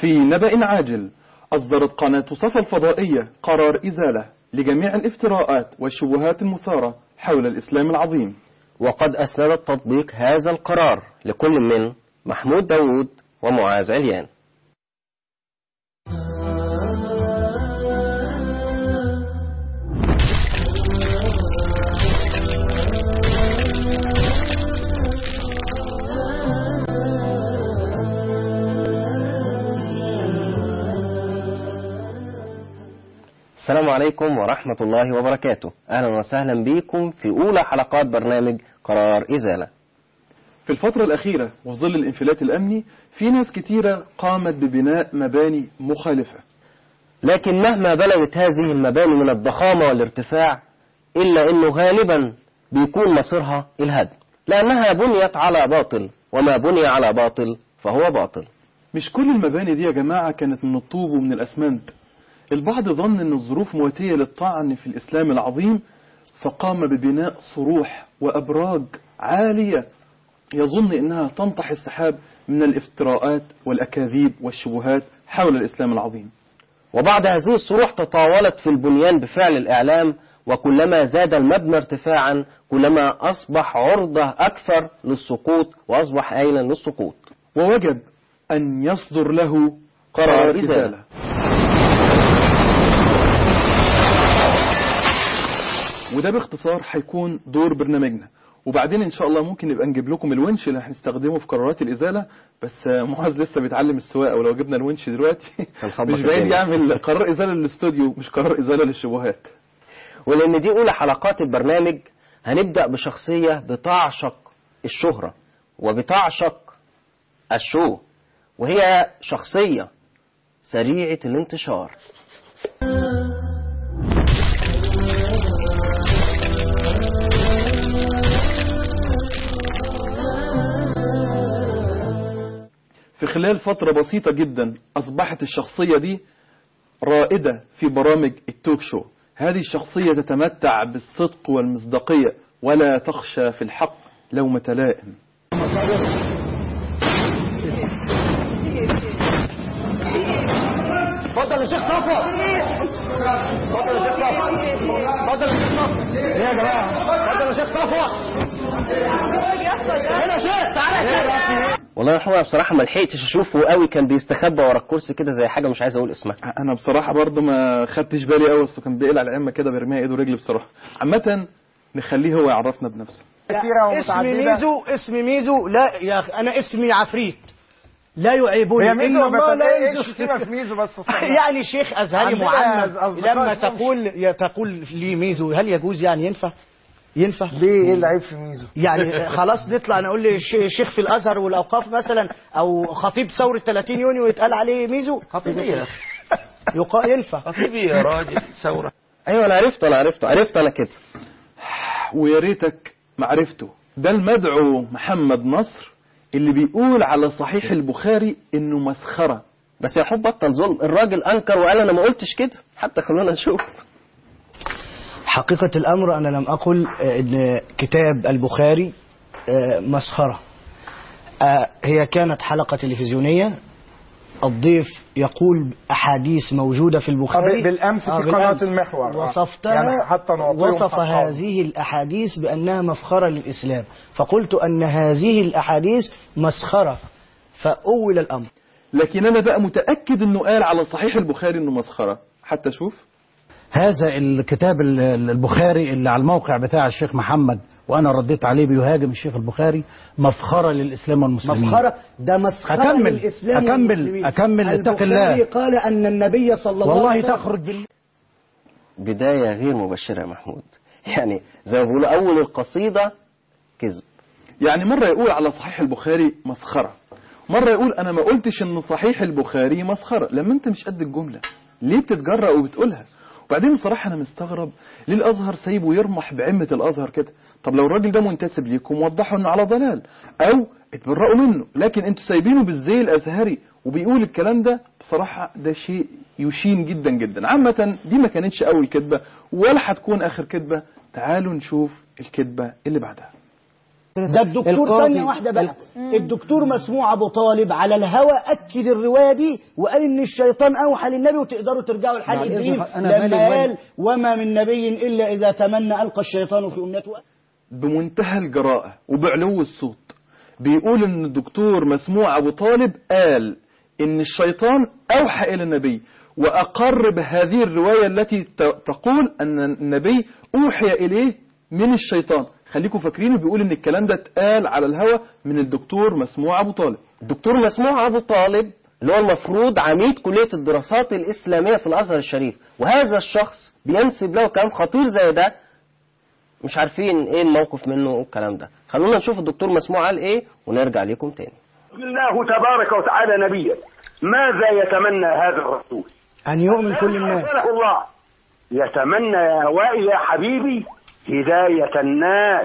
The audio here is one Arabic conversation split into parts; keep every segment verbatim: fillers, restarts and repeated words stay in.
في نبأ عاجل، أصدرت قناة صفا الفضائية قرار إزالة لجميع الافتراءات والشبهات المثارة حول الإسلام العظيم. وقد أسندت تطبيق هذا القرار لكل من محمود داوود ومعاذ عليان. السلام عليكم ورحمة الله وبركاته. أهلا وسهلا بكم في أولى حلقات برنامج قرار إزالة. في الفترة الأخيرة وفي ظل الانفلات الأمني في ناس كتيرة قامت ببناء مباني مخالفة، لكن مهما بلغت هذه المباني من الضخامة والارتفاع إلا أنه غالبا بيكون مصيرها الهدم، لأنها بنيت على باطل، وما بني على باطل فهو باطل. مش كل المباني دي يا جماعة كانت من الطوب ومن الأسمنت. البعض ظن أن الظروف مواتية للطعن في الإسلام العظيم فقام ببناء صروح وأبراج عالية يظن أنها تنطح السحاب من الافتراءات والأكاذيب والشبهات حول الإسلام العظيم. وبعد هذه الصروح تطاولت في البنيان بفعل الإعلام، وكلما زاد المبنى ارتفاعا كلما أصبح عرضة أكثر للسقوط، وأصبح آيلا للسقوط، ووجب أن يصدر له قرار إزالة. وده باختصار هيكون دور برنامجنا، وبعدين ان شاء الله ممكن نبقى نجيب لكم الونش اللي هنستخدمه في قرارات الازاله، بس معاذ لسه بيتعلم السواقه، ولو جبنا الونش دلوقتي مش بعيد يعمل قرار ازاله للاستوديو مش قرار ازاله للشبهات. ولان دي اولى حلقات البرنامج هنبدا بشخصيه بتعشق الشهره وبتعشق الشو، وهي شخصيه سريعه الانتشار. في خلال فترة بسيطة جدا أصبحت الشخصية دي رائدة في برامج التوك شو. هذه الشخصية تتمتع بالصدق والمصداقية ولا تخشى في الحق لومة لائم. اتفضل يا شيخ صفوت. اتفضل يا شيخ صفوت. اتفضل يا شيخ صفوت. ايه يا جماعة؟ اتفضل يا شيخ صفوت. هنا يا شيخ تعالى. والله الحقيقة بصراحة ما لحقتش اشوفه قوي، كان بيستخبى ورا الكرسي كده زي حاجة مش عايز اقول اسمها. انا بصراحة برضه ما خدتش بالي قوي، بس كان بيقلع العمة كده بيرميها ايده ورجلي بصراحة. عامة نخليه هو يعرفنا بنفسه. اسمي ميزو. اسمي ميزو. لا يا اخي انا اسمي عفريت لا يعيبوني. ان الله لا يشتم في ميزو بس يعني شيخ ازهري معمم لما تقول تقول لي ميزو هل يجوز؟ يعني ينفع؟ ينفع ليه؟ ايه العيب في ميزو؟ يعني خلاص نطلع نقول لي شيخ في الازهر والاوقاف مثلا، او خطيب ثوره ثلاثين يونيو يتقال عليه ميزو؟ خطيب ايه؟ يقال ينفع خطيب ايه يا راجل؟ ثوره. ايوه انا عرفت انا عرفت عرفت انا كده. ويا ريتك معرفته. ده المدعو محمد نصر اللي بيقول على صحيح البخاري انه مسخره. بس يا حب بطل ظلم، الراجل انكر وقال انا ما قلتش كده، حتى خلونا نشوف. حقيقة الأمر أنا لم أقل إن كتاب البخاري مسخرة. هي كانت حلقة تلفزيونية، الضيف يقول أحاديث موجودة في البخاري بالأمس في قناة المحور، وصفتها يعني حتى وصف هذه الأحاديث بأنها مفخرة للإسلام، فقلت أن هذه الأحاديث مسخرة فأول الأمر. لكن أنا بقى متأكد أنه قال على صحيح البخاري أنه مسخرة. حتى شوف هذا الكتاب البخاري اللي على الموقع بتاع الشيخ محمد وانا رديت عليه بيهاجم الشيخ البخاري، مفخرة للإسلام والمسلمين. مفخرة؟ ده مسخرة أكمل للإسلام أكمل والمسلمين. أكمل اتق الله. البخاري قال أن النبي صلى الله عليه وسلم والله تخرج بال... بداية غير مبشرة يا محمود، يعني زي ما بيقولوا أول القصيدة كذب. يعني مرة يقول على صحيح البخاري مسخرة، مرة يقول أنا ما قلتش إن صحيح البخاري مسخرة. لما أنت مش قد الجملة ليه بتتجرأ وبتقولها؟ وبعدين بصراحة أنا مستغرب ليه الأزهر سايبه يرمح بعمة الأزهر كده. طب لو الراجل ده منتسب ليكم وضحوا إنه على ضلال أو اتبرأوا منه، لكن أنتوا سايبينه بالزي الأزهري وبيقول الكلام ده. بصراحة ده شيء يشين جدا جدا. عامة دي ما كانتش أول كذبة ولا هتكون آخر كذبة. تعالوا نشوف الكذبة اللي بعدها. ده الدكتور القاضي- ثانية واحدة بقى الدكتور مسموع أبو طالب على الهوى أكد الرواية دي وقال إن الشيطان أوحى للنبي وتقدروا ترجعوا الحلقة بعد الدين إذنك، أنا مالي لما ومالي. قال وما من نبي إلا إذا تمنى ألقى الشيطان في أمنيته. بمنتهى الجراءة وبعلو الصوت بيقول ان الدكتور مسموع ابو طالب قال ان الشيطان اوحى الى النبي، واقر بهذه الرواية التي ت- تقول ان النبي اوحي اليه من الشيطان. خليكم فاكرين بيقول ان الكلام ده اتقال على الهوى من الدكتور مسموع ابو طالب. الدكتور مسموع أبو طالب اللي هو المفروض عميد كلية الدراسات الإسلامية في الأزهر الشريف، وهذا الشخص بينسب له كلام خطير زي ده، مش عارفين ايه الموقف منه والكلام ده. خلونا نشوف الدكتور مسموع قال ايه ونرجع لكم تاني. الله تبارك وتعالى نبيا، ماذا يتمنى هذا الرسول؟ أن يؤمن كل الناس. أرسله الله يتمنى يا هوائي يا حبيبي هداية الناس،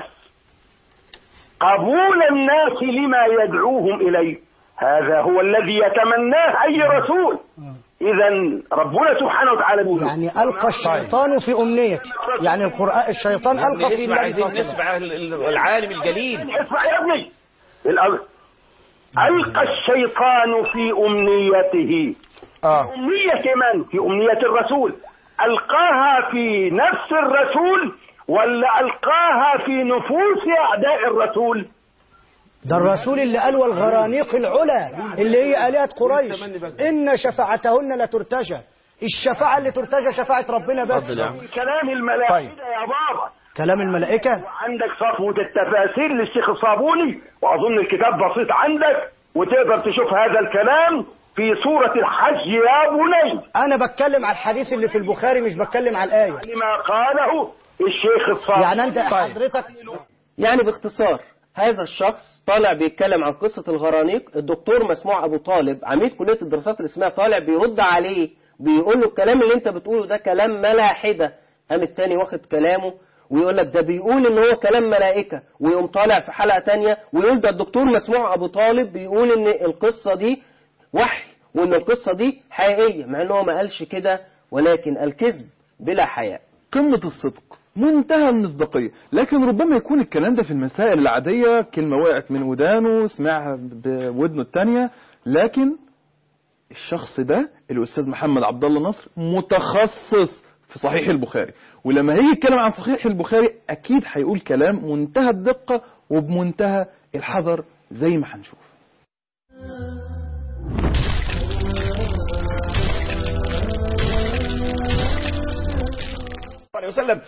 قبول الناس لما يدعوهم إليه، هذا هو الذي يتمناه أي رسول. إذا ربنا سبحانه وتعالى بيقول يعني ألقى الشيطان في أمنيته، يعني القرآن الشيطان ألقى في اسمع، النبي صلى عايزين الله عليه وسلم. نسمع ال- ال- العالم الجليل. اسمع يا ابني، الأول ألقى الشيطان في أمنيته. اه أمنية من؟ في أمنية الرسول. ألقاها في نفس الرسول ولا ألقاها في نفوس أعداء الرسول؟ ده الرسول اللي قال والغرانيق العلا اللي هي آلهة قريش إن شفاعتهن لترتجى. الشفاعة اللي ترتجى شفاعة ربنا بس. كلام الملائكة طيب. يا بابا. كلام الملائكة. عندك صفوة التفاسير للشيخ الصابوني، وأظن الكتاب بسيط عندك وتقدر تشوف هذا الكلام في سورة الحج يا بني. أنا بتكلم على الحديث اللي في البخاري مش بتكلم على الآية. لما قاله الشيخ الصابوني. يعني أنت حضرتك يعني باختصار هذا الشخص طالع بيتكلم عن قصة الغرانيق، الدكتور مسموع أبو طالب عميد كلية الدراسات الإسلامية طالع بيرد عليه، بيقول له الكلام اللي انت بتقوله ده كلام ملاحدة. قام التاني واخد كلامه ويقول لك ده بيقول ان هو كلام ملائكة، ويقوم طالع في حلقة تانية ويقول ده الدكتور مسموع أبو طالب بيقول ان القصة دي وحي وان القصة دي حقيقية، مع ان هو ما قالش كده، ولكن الكذب بلا حياء. قمة الصدق، منتهى المصداقية. لكن ربما يكون الكلام ده في المسائل العادية، كلمة وقعت من ودانه سمعها بودنه التانية. لكن الشخص ده الأستاذ محمد عبد الله نصر متخصص في صحيح البخاري، ولما هيجي يتكلم عن صحيح البخاري أكيد هيقول كلام منتهى الدقة وبمنتهى الحذر زي ما هنشوف. عليه وسلم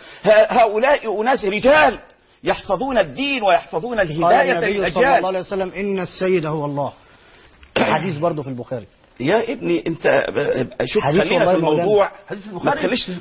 هؤلاء أناس رجال يحفظون الدين ويحفظون قال الهداية النبي صلى الله للأجيال. عليه وسلم إن السيد هو الله. حديث برضه في البخاري. يا ابني انت شوف، حديث خلينا والله في الموضوع. مولانا. حديث ما البخاري تخليش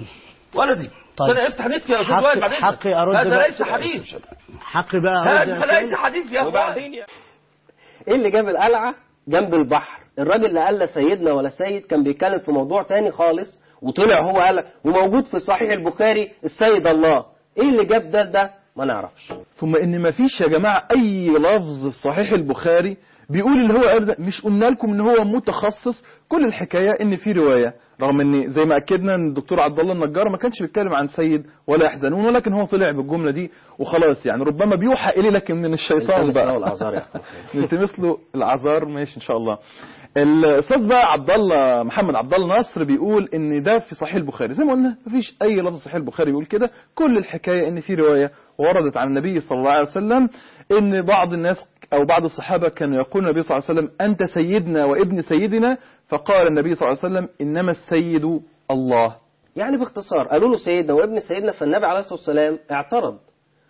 ولدي. طيب. طيب. افتح نت يا استاذ حقي- وائل بعدين. حقي أرد هذا بقى. ليس حديث. حقي بقى أرد يا هذا أخي. ليس حديث يا وبعدين اخوان. ايه اللي جاب القلعة جنب البحر؟ الراجل اللي قال لا سيدنا ولا سيد كان بيتكلم في موضوع تاني خالص، وطلع هو قال وموجود في صحيح البخاري السيد الله. ايه اللي جاب ده ده ما نعرفش. ثم ان ما فيش يا جماعة اي لفظ في صحيح البخاري بيقول اللي هو قال ده. مش قلنا لكم ان هو متخصص؟ كل الحكاية ان في رواية، رغم ان زي ما اكدنا ان الدكتور عبد الله النجار ما كانش بيتكلم عن سيد ولا يحزنون، ولكن هو طلع بالجملة دي وخلاص. يعني ربما بيوحى اليه لكن من الشيطان نلتمس بقى. له الأعذار يا أخوان. نلتمس له الاعذار، ماشي ان شاء الله. الاستاذ بقى عبد الله محمد عبد الله نصر بيقول ان ده في صحيح البخاري. زي ما قلنا مفيش اي لفظ صحيح البخاري بيقول كده. كل الحكايه ان في روايه وردت عن النبي صلى الله عليه وسلم ان بعض الناس او بعض الصحابه كانوا يقولون النبي صلى الله عليه وسلم انت سيدنا وابن سيدنا، فقال النبي صلى الله عليه وسلم انما السيد الله. يعني باختصار قالوا له سيدنا وابن سيدنا، فالنبي عليه الصلاة والسلام اعترض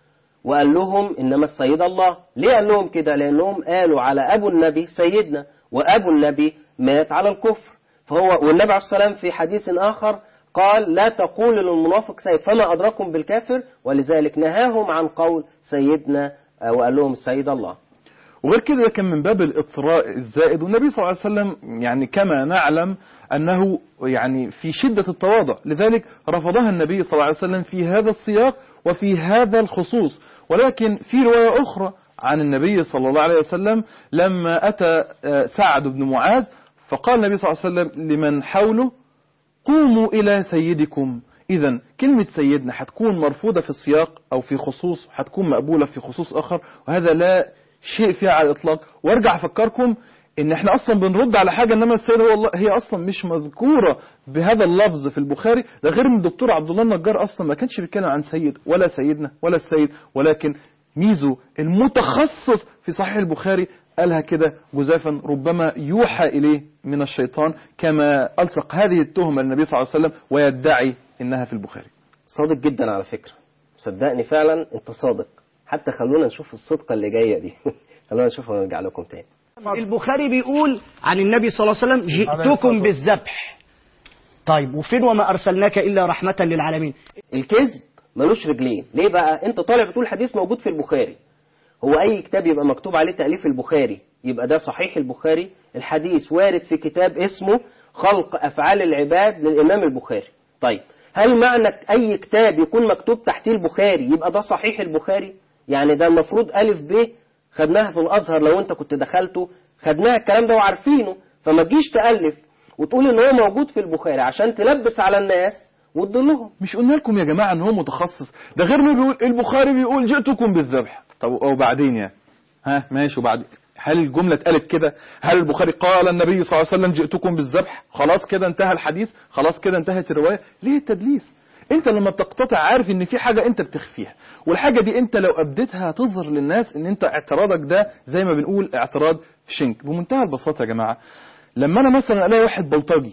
وقال لهم إنما السيد الله. ليه قال لهم كده؟ لأنهم قالوا على أبو النبي سيدنا، وأبو النبي مات على الكفر. فهو والنبي عليه الصلاة والسلام في حديث آخر قال لا تقول للمنافق سيد فما أدركم بالكافر، ولذلك نهاهم عن قول سيدنا وقال لهم السيد الله. وغير كده ده كان من باب الإطراء الزائد. والنبي صلى الله عليه وسلم يعني كما نعلم أنه يعني في شدة التواضع، لذلك رفضها النبي صلى الله عليه وسلم في هذا السياق وفي هذا الخصوص. ولكن في رواية أخرى عن النبي صلى الله عليه وسلم لما أتى سعد بن معاذ فقال النبي صلى الله عليه وسلم لمن حوله قوموا إلى سيدكم إذا كلمة سيدنا هتكون مرفوضة في السياق أو في خصوص، هتكون مقبولة في خصوص آخر، وهذا لا شيء فيها على الإطلاق. وارجع أفكركم إن إحنا أصلا بنرد على حاجة إنما السيد هو الله، هي أصلا مش مذكورة بهذا اللفظ في البخاري. ده غير من الدكتور عبد الله النجار أصلا ما كانش بيتكلم عن سيد ولا سيدنا ولا السيد، ولكن ميزو المتخصص في صحيح البخاري قالها كده جزافا، ربما يوحى إليه من الشيطان، كما ألصق هذه التهمة للنبي صلى الله عليه وسلم ويدعي إنها في البخاري. صادق جدا على فكرة، صدقني فعلا أنت صادق. حتى خلونا نشوف الصدقة اللي جاية دي خلونا نشوفها ونرجع لكم تاني. البخاري بيقول عن النبي صلى الله عليه وسلم جئتكم بالذبح. طيب وفين وما أرسلناك إلا رحمة للعالمين؟ الكذب ملوش رجلين. ليه بقى؟ أنت طالع بتقول حديث موجود في البخاري. هو أي كتاب يبقى مكتوب عليه تأليف البخاري يبقى ده صحيح البخاري؟ الحديث وارد في كتاب اسمه خلق أفعال العباد للإمام البخاري. طيب هل معنى أي كتاب يكون مكتوب تحتيه البخاري يبقى ده صحيح البخاري؟ يعني ده المفروض ألف ب خدناها في الأزهر، لو أنت كنت دخلته خدناها الكلام ده وعارفينه، فما تجيش تألف وتقول إن هو موجود في البخاري عشان تلبس على الناس وتضلهم. مش قلنا لكم يا جماعة إن هو متخصص؟ ده غير ما بيقول البخاري بيقول جئتكم بالذبح. طب وبعدين يعني ها ماشي، وبعدين هل الجملة اتقالت كده؟ هل البخاري قال النبي صلى الله عليه وسلم جئتكم بالذبح؟ خلاص كده انتهى الحديث، خلاص كده انتهت الرواية. ليه التدليس؟ انت لما بتقتطع عارف ان في حاجة انت بتخفيها، والحاجة دي انت لو ابدتها هتظهر للناس ان انت اعتراضك ده زي ما بنقول اعتراض في شنك. بمنتهى البساطة يا جماعة، لما انا مثلا الاقي واحد بلطجي،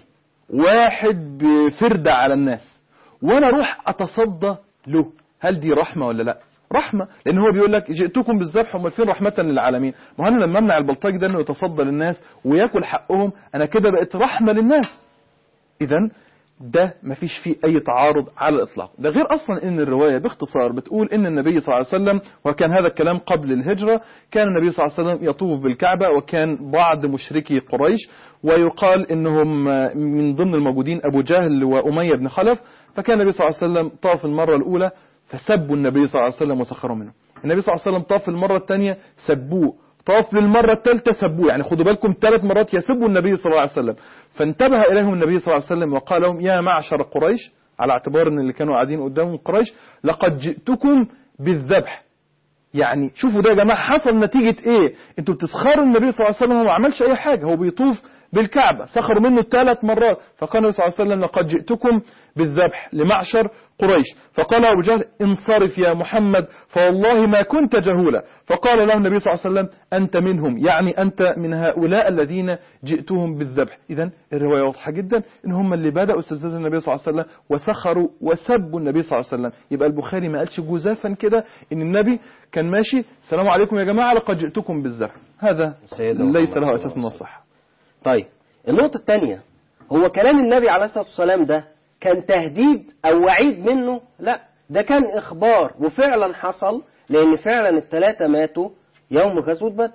واحد بفردة على الناس، وانا اروح اتصدى له، هل دي رحمة ولا لا؟ رحمة، لأن هو بيقول لك جئتكم بالذبح، هم فين رحمة للعالمين؟ ما أنا لما أمنع البلطجي ده إنه يتصدى للناس وياكل حقهم، أنا كده بقت رحمة للناس. إذا ده مفيش فيه أي تعارض على الإطلاق. ده غير أصلا إن الرواية باختصار بتقول إن النبي صلى الله عليه وسلم، وكان هذا الكلام قبل الهجرة، كان النبي صلى الله عليه وسلم يطوف بالكعبة، وكان بعض مشركي قريش ويقال إنهم من ضمن الموجودين أبو جهل وأمية بن خلف، فكان النبي صلى الله عليه وسلم طاف المرة الأولى فسبوا النبي صلى الله عليه وسلم وسخروا منه. النبي صلى الله عليه وسلم طاف المرة الثانية سبوه، طاف للمرة الثالثة سبوه، يعني خدوا بالكم ثلاث مرات يسبوا النبي صلى الله عليه وسلم. فانتبه إليهم النبي صلى الله عليه وسلم وقال لهم يا معشر قريش، على اعتبار ان اللي كانوا قاعدين قدامهم قريش، لقد جئتكم بالذبح. يعني شوفوا ده يا جماعة حصل نتيجة ايه؟ انتوا بتسخروا النبي صلى الله عليه وسلم، هو ما عملش اي حاجة، هو بيطوف بالكعبة، سخروا منه ثلاث مرات. فقال النبي صلى الله عليه وسلم لقد جئتكم بالذبح لمعشر قريش. فقال أبو جهل انصرف يا محمد فوالله ما كنت جهولا. فقال له النبي صلى الله عليه وسلم أنت منهم، يعني أنت من هؤلاء الذين جئتهم بالذبح. إذن الرواية واضحة جدا إن هم اللي بدأوا استفزاز النبي صلى الله عليه وسلم وسخروا وسبوا النبي صلى الله عليه وسلم. يبقى البخاري ما قالش جزافا كده إن النبي كان ماشي السلام عليكم يا جماعة لقد جئتكم بالذبح، هذا ليس له أساس من الصحة. طيب النقطة الثانية، هو كلام النبي عليه الصلاة والسلام ده كان تهديد أو وعيد منه؟ لا، ده كان إخبار، وفعلا حصل، لأن فعلا الثلاثة ماتوا يوم غزوة بدر.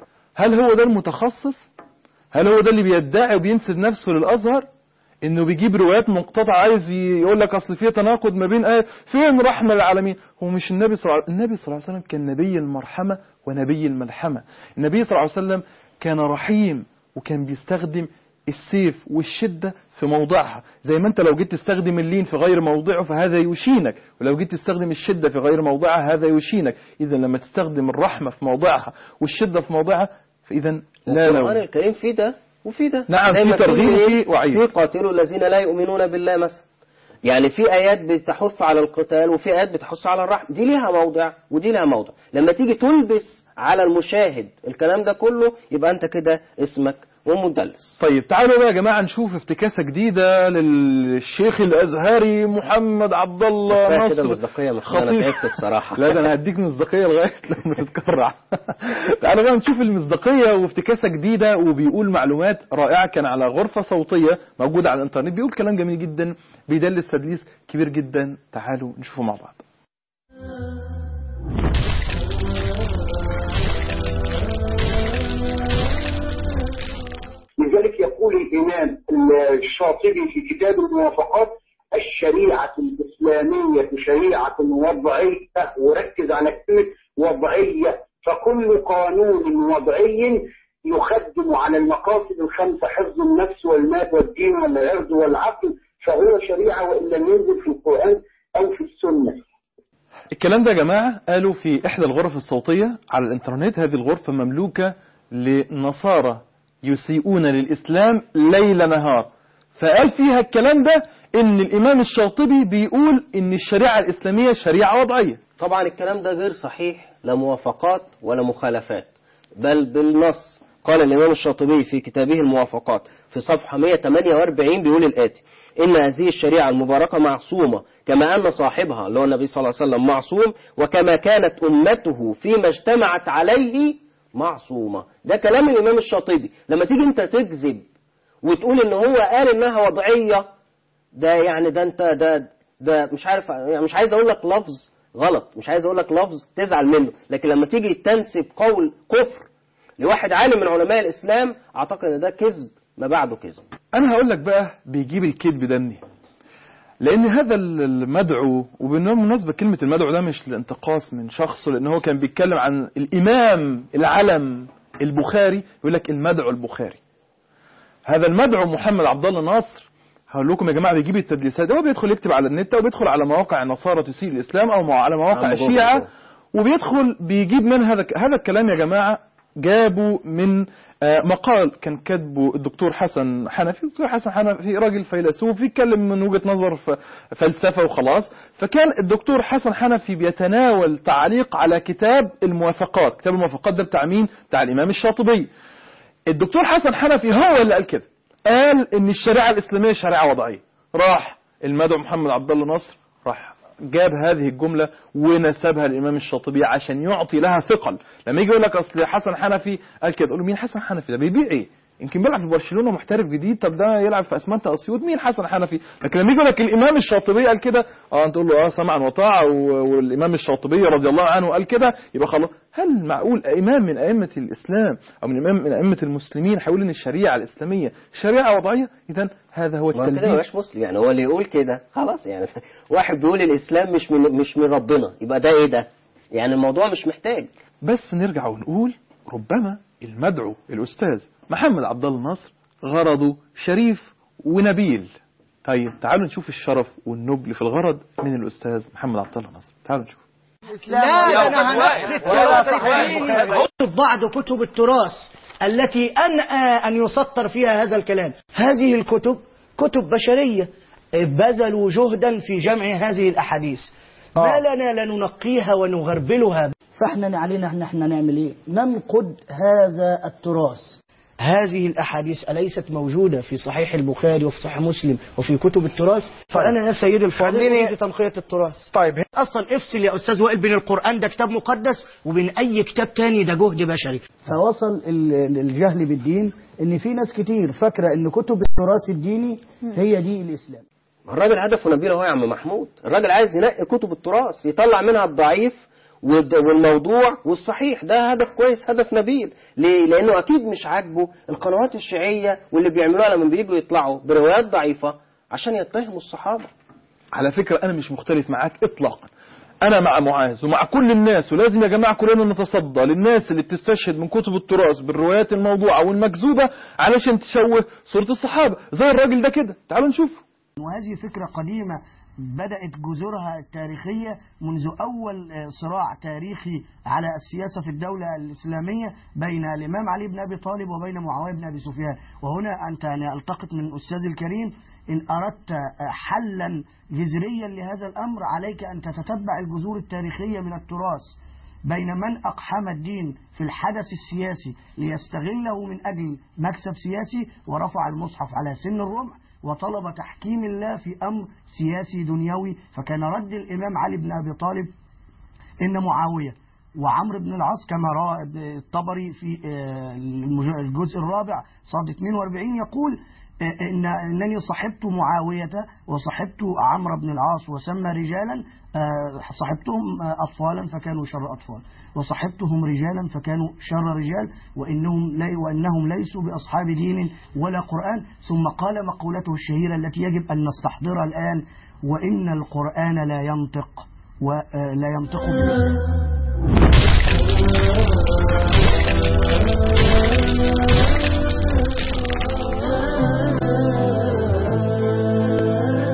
هل هو ده المتخصص؟ هل هو ده اللي بيدعي وبينسب نفسه للأزهر؟ إنه بيجيب روايات مقتطعة عايز يقول لك أصل فيه تناقض ما بين آية، فين رحمة للعالمين؟ هو مش النبي صلى الله عليه وسلم، النبي صلى الله عليه وسلم كان نبي المرحمة ونبي الملحمة. النبي صلى الله عليه وسلم كان رحيم، وكان بيستخدم السيف والشدة في موضعها، زي ما انت لو جيت تستخدم اللين في غير موضعه فهذا يشينك، ولو جيت تستخدم الشدة في غير موضعها هذا يشينك. إذا لما تستخدم الرحمة في موضعها والشدة في موضعها فإذا لا لو القرآن الكريم في ده وفي ده. نعم، في ترغيب وفي وعيد. في قاتلوا الذين لا يؤمنون بالله مثلا، يعني في آيات بتحث على القتال وفي آيات بتحث على الرحمة، دي ليها موضع ودي ليها موضع. لما تيجي تلبس على المشاهد الكلام ده كله يبقى انت كده اسمك ومدلس. طيب تعالوا بقى يا جماعة نشوف افتكاسة جديدة للشيخ الأزهري محمد عبد الله نصر. كده مصداقية مش انا تعبت بصراحة. لا ده انا هديك مصداقية لغاية لما تتكرع. تعالوا بقى نشوف المصداقية وافتكاسة جديدة، وبيقول معلومات رائعة، كان على غرفة صوتية موجودة على الانترنت، بيقول كلام جميل جدا بيدلس تدليس كبير جدا. تعالوا نشوفه مع بعض. لذلك يقول الإمام الشاطبي في كتاب الموافقات الشريعة الإسلامية شريعة وضعية، وركز على كلمة وضعية، فكل قانون وضعي يخدم على المقاصد الخمسة: حفظ النفس والمال والدين والعرض والعقل، فهو شريعة وإن لم ينزل في القرآن أو في السنة. الكلام ده يا جماعة قالوا في إحدى الغرف الصوتية على الإنترنت. هذه الغرفة مملوكة لنصارى يسيئون للإسلام ليل نهار، فقال فيها الكلام ده إن الإمام الشاطبي بيقول إن الشريعة الإسلامية شريعة وضعية. طبعا الكلام ده غير صحيح، لا موافقات ولا مخالفات، بل بالنص قال الإمام الشاطبي في كتابه الموافقات في صفحة مئة وثمانية وأربعين بيقول الآتي: إن هذه الشريعة المباركة معصومة كما أن صاحبها اللي هو النبي صلى الله عليه وسلم معصوم، وكما كانت أمته فيما اجتمعت عليه معصومة. ده كلام الإمام الشاطبي. لما تيجي أنت تكذب وتقول إن هو قال إنها وضعية، ده يعني ده أنت ده ده مش عارف يعني، مش عايز أقول لك لفظ غلط، مش عايز أقول لك لفظ تزعل منه، لكن لما تيجي تنسب قول كفر لواحد عالم من علماء الإسلام، أعتقد إن ده كذب ما بعده كذب. أنا هقول لك بقى بيجيب الكذب ده منين. لأن هذا المدعو، وبالمناسبة كلمة المدعو ده مش الانتقاص من شخصه، لأن هو كان بيتكلم عن الإمام العلم البخاري، يقول لك المدعو البخاري. هذا المدعو محمد عبد الله ناصر، هقول لكم يا جماعة بيجيب التدليسات. هو بيدخل يكتب على النت، وبيدخل على مواقع النصارى تسيء الإسلام، أو على مواقع الشيعة، وبيدخل بيجيب من هذا هذا الكلام يا جماعة. جابوا من مقال كان كاتبه الدكتور حسن حنفي. الدكتور حسن حنفي راجل فيلسوف يتكلم من وجهة نظر فلسفة وخلاص. فكان الدكتور حسن حنفي بيتناول تعليق على كتاب الموافقات. كتاب الموافقات ده بتاع مين؟ بتاع الإمام الشاطبي. الدكتور حسن حنفي هو اللي قال كده، قال إن الشريعة الإسلامية شريعة وضعية. راح المدعو محمد عبد الله ناصر راح جاب هذه الجملة ونسبها للإمام الشاطبي عشان يعطي لها ثقل. لما يجي يقول لك أصل حسن حنفي قال كده، تقول له مين حسن حنفي ده؟ بيبيع إيه؟ يمكن بيلعب في برشلونة محترف جديد، طب ده يلعب في أسمنت أسيوط، مين حسن حنفي؟ لكن لما يجي يقول لك الإمام الشاطبي قال كده، اه انت تقول له اه سمعا وطاعة، والإمام الشاطبي رضي الله عنه قال كده، يبقى خلاص. هل معقول إمام من أئمة الإسلام أو من إمام من أئمة المسلمين هيقول إن الشريعة الإسلامية شريعة وضعية؟ إذا هذا هو التلبيس. ما كده مش مسلم يعني، هو اللي يقول كده خلاص يعني. واحد بيقول الإسلام مش من مش من ربنا، يبقى ده إيه ده؟ يعني الموضوع مش محتاج. بس نرجع ونقول ربما المدعو الأستاذ محمد عبد الله ناصر غرضه شريف ونبيل. طيب تعالوا نشوف الشرف والنبل في الغرض من الأستاذ محمد عبد الله ناصر. تعالوا نشوف. لا أنا هنقل التراث، بعض كتب التراث التي أنأى أن يسطر فيها هذا الكلام. هذه الكتب كتب بشرية بذلوا جهدا في جمع هذه الأحاديث، ما لنا لننقيها ونغربلها. فاحنا علينا ان احنا نعمل ايه؟ ننقد هذا التراث. هذه الأحاديث أليست موجودة في صحيح البخاري وفي صحيح مسلم وفي كتب التراث؟ فأنا يا سيدي الفاضل أريد تنقية التراث. طيب أصلا افصل يا أستاذ وائل بين القرآن ده كتاب مقدس وبين أي كتاب تاني ده جهد بشري. فوصل الجهل بالدين إن في ناس كتير فاكرة إن كتب التراث الديني هي دي الإسلام. الراجل هدفه نبيل اهو يا عم محمود. الراجل عايز ينقي كتب التراث يطلع منها الضعيف والموضوع والصحيح. ده هدف كويس، هدف نبيل. ليه؟ لأنه أكيد مش عاجبه القنوات الشيعية واللي بيعملوها لما بييجوا يطلعوا بروايات ضعيفة عشان يتهموا الصحابة. على فكرة أنا مش مختلف معاك إطلاقا، أنا مع معاذ ومع كل الناس، ولازم يا جماعة كلنا نتصدى للناس اللي بتستشهد من كتب التراث بالروايات الموضوعة والمكذوبة علشان تشوه صورة الصحابة زي الراجل ده كده. تعالوا نشوف. وهذه فكرة قديمة بدأت جذورها التاريخية منذ أول صراع تاريخي على السياسة في الدولة الإسلامية بين الإمام علي بن أبي طالب وبين معاوية بن أبي سفيان. وهنا أنت يعني ألتقط من أستاذ الكريم، إن أردت حلا جذريا لهذا الأمر عليك أن تتتبع الجذور التاريخية من التراث بين من أقحم الدين في الحدث السياسي ليستغله من أجل مكسب سياسي ورفع المصحف على سن الرمح وطلب تحكيم الله في أمر سياسي دنيوي. فكان رد الإمام علي بن أبي طالب إن معاوية وعمرو بن العاص كما رأى الطبري في الجزء الرابع صاد اثنين وأربعين يقول إن أنني صحبت معاوية وصحبت عمرو بن العاص وسمى رجالا، صحبتهم أطفالا فكانوا شر أطفال وصحبتهم رجالا فكانوا شر رجال وإنهم, لي وإنهم ليسوا بأصحاب دين ولا قرآن. ثم قال مقولته الشهيرة التي يجب أن نستحضرها الآن: وإن القرآن لا ينطق ولا ينطق بالله.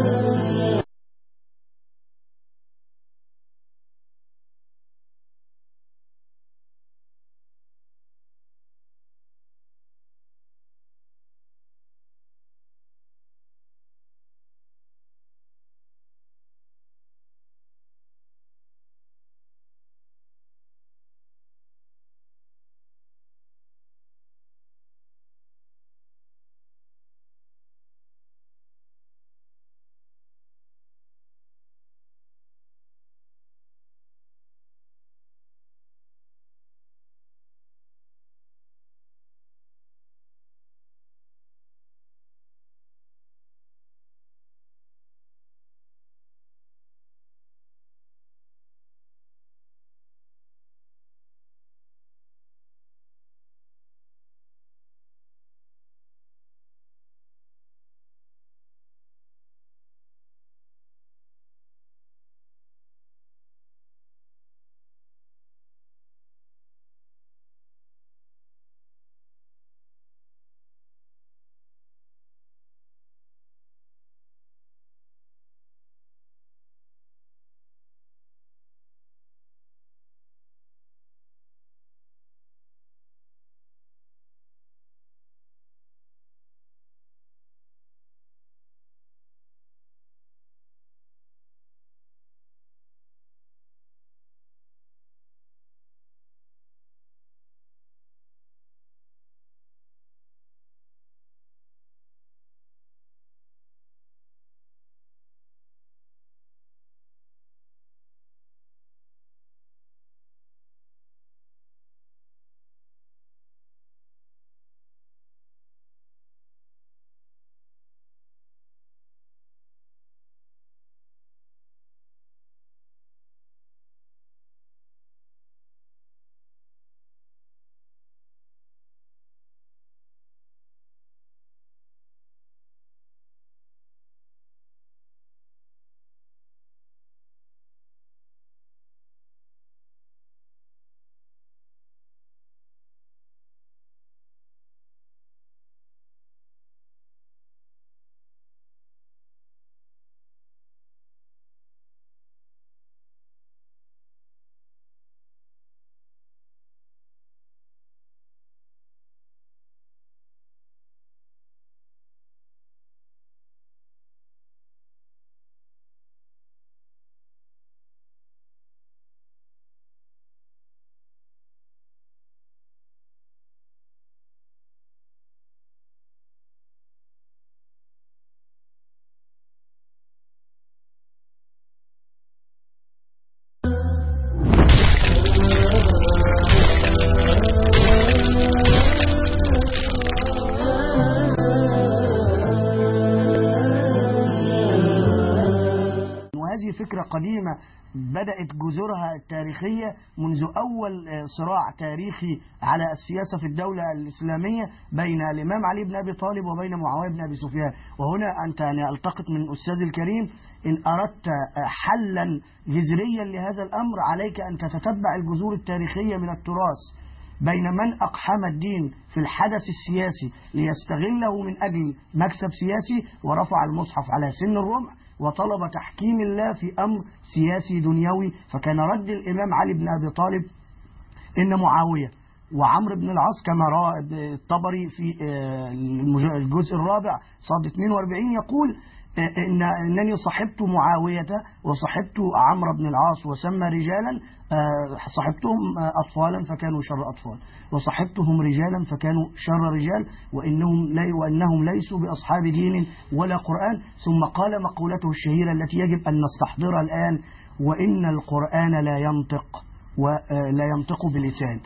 فكرة قديمة بدأت جذورها التاريخية منذ أول صراع تاريخي على السياسة في الدولة الإسلامية بين الإمام علي بن أبي طالب وبين معاوية بن أبي سفيان. وهنا أنت يعني ألتقط من أستاذ الكريم، إن أردت حلا جذريا لهذا الأمر عليك أن تتتبع الجذور التاريخية من التراث بين من أقحم الدين في الحدث السياسي ليستغله من أجل مكسب سياسي ورفع المصحف على سن الرمح وطلب تحكيم الله في أمر سياسي دنيوي. فكان رد الإمام علي بن أبي طالب إن معاوية وعمرو بن العاص كما رأى الطبري في الجزء الرابع صاد اثنين وأربعين يقول إن أنني صحبت معاوية وصحبت عمرو بن العاص وسمى رجالا، صحبتهم أطفالا فكانوا شر أطفال وصحبتهم رجالا فكانوا شر رجال وإنهم, لي وإنهم ليسوا بأصحاب دين ولا قرآن. ثم قال مقولته الشهيرة التي يجب أن نستحضرها الآن: وإن القرآن لا ينطق ولا ينطق بلسان.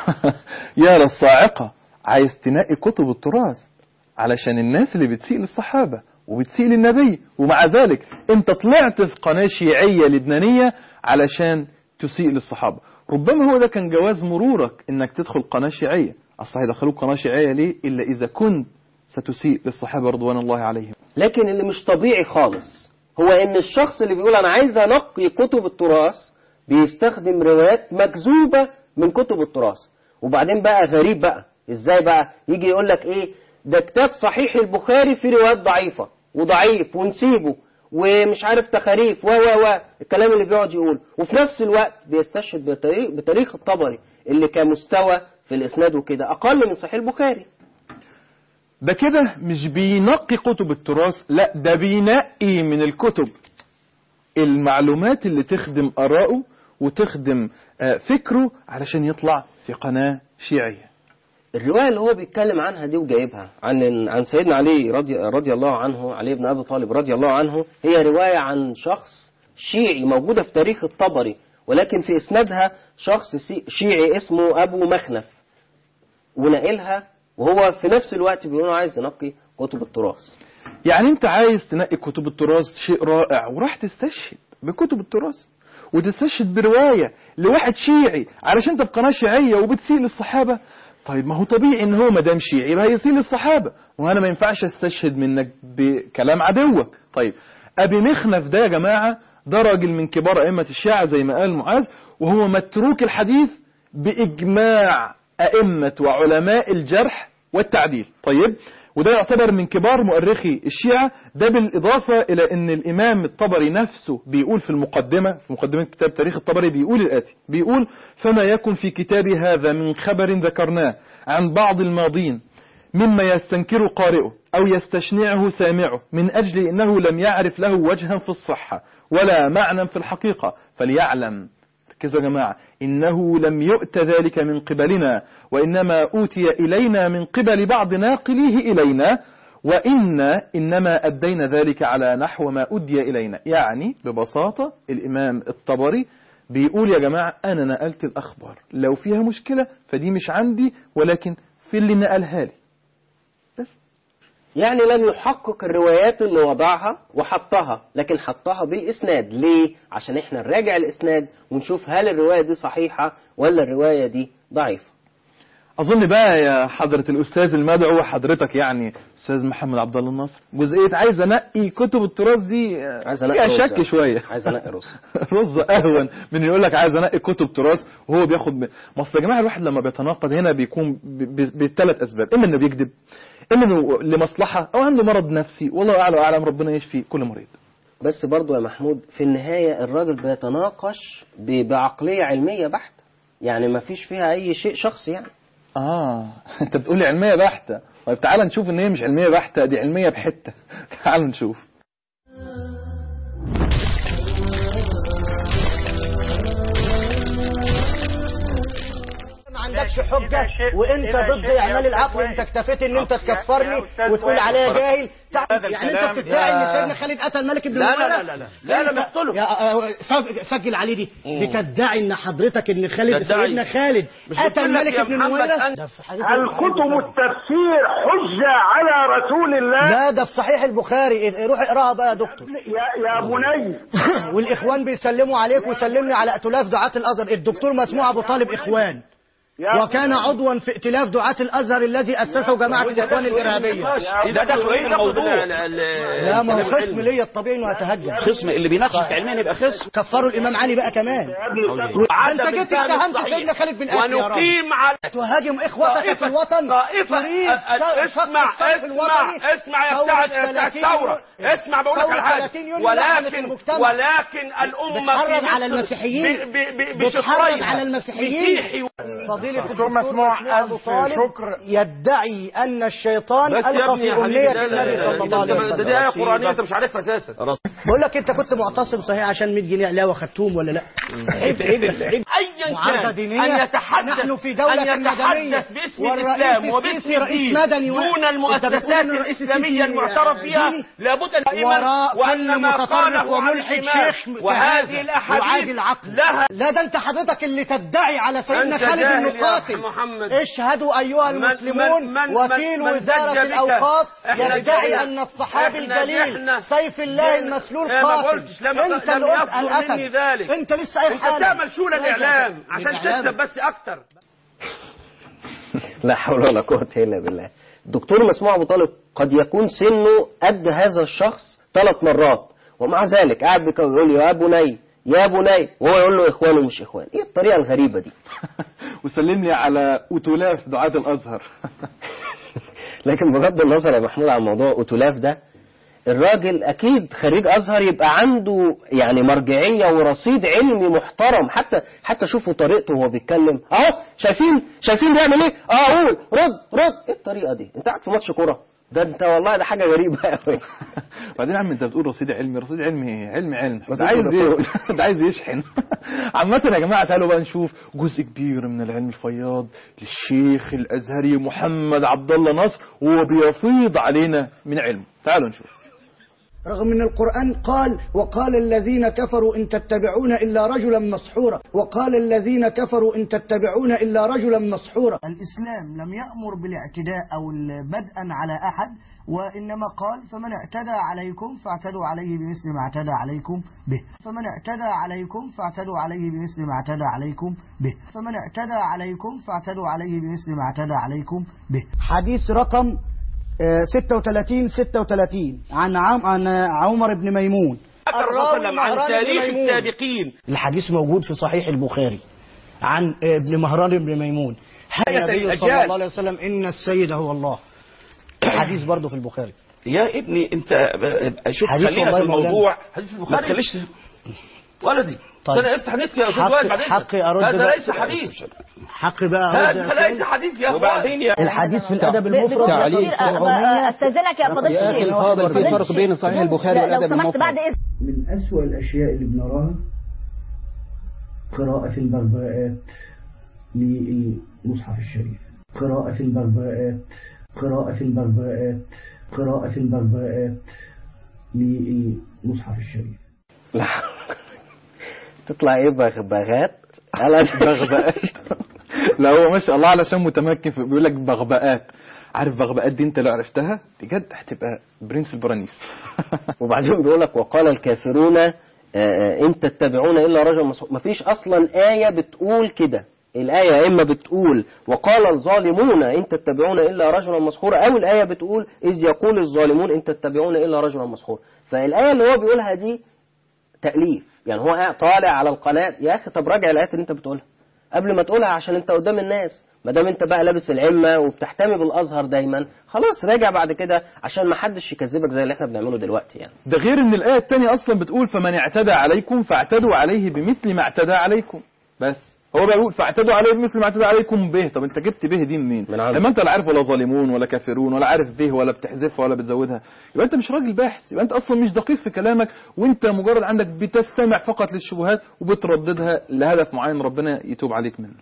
يا للصاعقة، عايز تنقي كتب التراث علشان الناس اللي بتسيء للصحابة وبتسيء للنبي، ومع ذلك انت طلعت في قناة شيعية لبنانية علشان تسيء للصحابة. ربما هو ده كان جواز مرورك انك تدخل قناة شيعية. اصلا هيدخلوك قناة شيعية ليه الا اذا كنت ستسيء للصحابة رضوان الله عليهم. لكن اللي مش طبيعي خالص هو ان الشخص اللي بيقول انا عايز انقي كتب التراث بيستخدم روايات مكذوبة من كتب التراث. وبعدين بقى غريب بقى ازاي بقى يجي يقول لك ايه ده كتاب صحيح البخاري فيه روايات ضعيفة وضعيف ونسيبه ومش عارف تخاريف و و و الكلام اللي بيقعد يقول، وفي نفس الوقت بيستشهد بتاريخ, بتاريخ الطبري اللي كمستوى في الاسناد وكده اقل من صحيح البخاري. ده كده مش بينقي كتب التراث، لا ده بينقي من الكتب المعلومات اللي تخدم آراءه وتخدم فكره علشان يطلع في قناة شيعية. الرواية اللي هو بيتكلم عنها دي وجايبها عن عن سيدنا علي رضي, رضي الله عنه، علي بن أبي طالب رضي الله عنه، هي رواية عن شخص شيعي موجودة في تاريخ الطبري، ولكن في إسنادها شخص شيعي اسمه أبو مخنف ونقلها، وهو في نفس الوقت بيقول عايز ينقي كتب التراث. يعني أنت عايز تنقي كتب التراث، شيء رائع، وراح تستشهد بكتب التراث وتستشهد برواية لواحد شيعي علشان انت بقناة شيعية وبتسيء للصحابة. طيب ما هو طبيعي ان هو مدام شيعي يبقى هيسيء للصحابة، وانا ما ينفعش استشهد منك بكلام عدوك. طيب ابي مخنف ده يا جماعة ده راجل من كبار ائمة الشيعة زي ما قال معاذ، وهو متروك الحديث باجماع ائمة وعلماء الجرح والتعديل. طيب وده يعتبر من كبار مؤرخي الشيعة، ده بالإضافة إلى أن الإمام الطبري نفسه بيقول في المقدمة في مقدمة كتاب تاريخ الطبري بيقول الآتي، بيقول: فما يكن في كتابي هذا من خبر ذكرناه عن بعض الماضين مما يستنكر قارئه أو يستشنعه سامعه من أجل أنه لم يعرف له وجها في الصحة ولا معنى في الحقيقة، فليعلم، ركزوا يا جماعة، إنه لم يؤت ذلك من قبلنا، وإنما أوتي إلينا من قبل بعض ناقليه إلينا، وإن إنما أدينا ذلك على نحو ما أدي إلينا. يعني ببساطة الإمام الطبري بيقول يا جماعة أنا نقلت الأخبار، لو فيها مشكلة فدي مش عندي ولكن في اللي نقلها لي بس. يعني لم يحقق الروايات اللي وضعها وحطها، لكن حطها بالإسناد. ليه؟ عشان احنا نراجع الإسناد ونشوف هل الرواية دي صحيحة ولا الرواية دي ضعيفة. أظن بقى يا حضرة الأستاذ المدعو حضرتك يعني أستاذ محمد عبد الله الناصر، جزئية عايز أنقي كتب التراث دي عايز أنقي شك شوية. عايز أنقي رز رز أهون من يقول لك عايز أنقي كتب تراث وهو بياخد ب... ما أصل يا جماعة الواحد لما بيتناقض هنا بيكون بثلاث أسباب: إما إنه بيكذب، إما إنه لمصلحة، أو عنده مرض نفسي، والله أعلى وأعلم، ربنا يشفي كل مريض. بس برضو يا محمود في النهاية الراجل بيتناقش بعقلية علمية بحتة، يعني ما فيش فيها أي شيء شخصي يعني. آه أنت بتقولي علمية بحتة، طيب تعال نشوف إن هي مش علمية بحتة، دي علمية بحتة. تعال نشوف. أنا عندكش حجه وانت ضد اعمال العقل، انت اكتفيت ان انت تكفرني وتقول عليا جاهل. يعني انت بتدعي ان سيدنا خالد قتل ملك بن لا لا لا لا لا لا مقتله. سجل عليه دي. بتدعي ان حضرتك ان خالد سيدنا خالد قتل ملك بن نويرة. الكتب التفسير حجة على رسول الله. لا ده في صحيح البخاري، روح اقراها بقى يا دكتور. يا يا بني والاخوان بيسلموا عليك ويسلمني على ائتلاف دعاة الازهر. الدكتور مسموع ابو طالب اخوان، وكان عضوا في ائتلاف دعاة الازهر الذي اسسه جماعه الاخوان الارهابيه. ده ده ايه الموضوع؟ لا ما هو خصم ليا الطبيعي انه هتهجم. خصم اللي بيناقش علميا يبقى خصم. كفروا الامام علي بقى كمان. انت جيت اتهمت سيدنا خالد بن اخي ونقيم على تهاجم اخوتك في الوطن. طائفه اسمع اسمع اسمع يا بتاع بتاع الثوره، اسمع بقول لك على حاجه. ولكن ولكن الامه بتحرض على المسيحيين، بتحرض على المسيحيين. فضيلة الدكتور مسموع أبو طالب يدعي أن الشيطان ألقى في أمنية النبي صلى الله عليه وسلم. دي آية قرآنية أنت مش عارفها أساسا. بقول لك أنت كنت معتصم صحيح عشان مية جنيه علاوة خدتهم ولا لا؟ عيب عيب عيب. أيا كان أن يتحدث نحن في دولة مدنية باسم الإسلام وباسم الدين دون المؤسسات الإسلامية المعترف بها، لابد أن وأن ما قاله وملحد شيخ وهذه الأحاديث لها. لا ده أنت حضرتك اللي تدعي على سيدنا خالد بن قاتل. اشهدوا أيها المسلمون وكيل وزارة الأوقاف يدعي أن الصحابي الجليل سيف الله المسلول قاتل. انت اللي قلت الأسد، انت لسه قايل حاجة. انت بتعمل شو للإعلام عشان تكسب بس أكتر. لا حول ولا قوة إلا بالله. الدكتور مسموع أبو طالب قد يكون سنه قد هذا الشخص ثلاث مرات، ومع ذلك قاعد بيقول يا بني يا بني وهو يقول له إخوان ومش إخوان. إيه الطريقة الغريبة دي؟ وسلم لي على أتلاف دعاة الأزهر. لكن بغض النظر يا محمود عن موضوع أتلاف ده، الراجل أكيد خريج أزهر يبقى عنده يعني مرجعية ورصيد علمي محترم. حتى حتى شوفوا طريقته وهو بيتكلم أهو. شايفين شايفين بيعمل إيه؟ أه قول رد رد. إيه الطريقة دي؟ أنت قاعد في ماتش كورة؟ ده انت والله ده حاجه غريبه قوي. بعدين يا عم انت بتقول رصيد علمي، رصيد علمي علم علم ده عايز ايه؟ ده عايز يشحن. عامه يا جماعه تعالوا بقى نشوف جزء كبير من العلم الفياض للشيخ الازهري محمد عبد الله نصر وهو بيفيض علينا من علم. تعالوا نشوف. رغم ان القرآن قال وقال الذين كفروا ان تتبعون الا رجلا مسحورا، وقال الذين كفروا ان تتبعون الا رجلا مسحورا. الاسلام لم يأمر بالاعتداء او بدءا على احد، وانما قال فمن اعتدى عليكم فاعتدوا عليه بمثل ما اعتدى عليكم به، فمن اعتدى عليكم فاعتدوا عليه بمثل ما اعتدى عليكم به، فمن اعتدى عليكم فاعتدوا عليه بمثل ما اعتدى عليكم به. حديث رقم ستة وثلاثين ستة وثلاثين عن عم عن عمر بن ميمون عن تاريخ السابقين. الحديث موجود في صحيح البخاري عن ابن مهران بن ميمون. النبي صلى الله عليه وسلم إن السيد هو الله. حديث برضه في البخاري. يا ابني انت شوف خلينا في الموضوع. حديث البخاري ما تخليش ولدي. طيب. سنة افتح نت يا استاذ وائل بعدين. حقي ارد هذا ليس حديث. حقي بقى هذا ليس حديث يا وبعدين يا الحديث في الادب المفرد تعليق استاذنك يا فضيله الشيخ الفاضل في فرق بين صحيح البخاري والادب المفرد. من اسوأ الاشياء اللي بنراها قراءة البغباءات للمصحف الشريف. قراءة البغباءات قراءة البغباءات قراءة البغباءات للمصحف الشريف. لا تطلع ايه بغبغات على بغبغات. لا هو ما شاء الله علشان متمكن بيقول لك بغبغات. عارف بغبغات دي انت لو عرفتها بجد هتبقى برنس البرانيس. وبعدين بيقول لك وقال الكافرون ان تتبعون الا رجلا مسحورا. مفيش اصلا آية بتقول كده. الآية يا إما بتقول وقال الظالمون إن تتبعون إلا رجلا مسحورا، أو الآية بتقول إذ يقول الظالمون إن تتبعون إلا رجلا مسحورا. فالآية اللي هو بيقولها دي تأليف، يعني هو طالع على القناة. يا أخي طب راجع الآيات اللي أنت بتقولها قبل ما تقولها عشان أنت قدام الناس. ما دام أنت بقى لابس العمة وبتحتمي بالأزهر دايما، خلاص راجع بعد كده عشان ما حدش يكذبك زي اللي احنا بنعمله دلوقتي يعني. ده غير إن الآية الثانية أصلا بتقول فمن اعتدى عليكم فاعتدوا عليه بمثل ما اعتدى عليكم. بس هو بيقول فاعتدوا عليه بمثل ما اعتدى عليكم به. طب انت جبت به دي منين؟ لما انت لا عارف ولا ظالمون ولا كافرون ولا عارف به ولا بتحذفها ولا بتزودها، يبقى انت مش راجل باحث، يبقى انت اصلا مش دقيق في كلامك، وانت مجرد عندك بتستمع فقط للشبهات وبترددها لهدف معين ربنا يتوب عليك منه.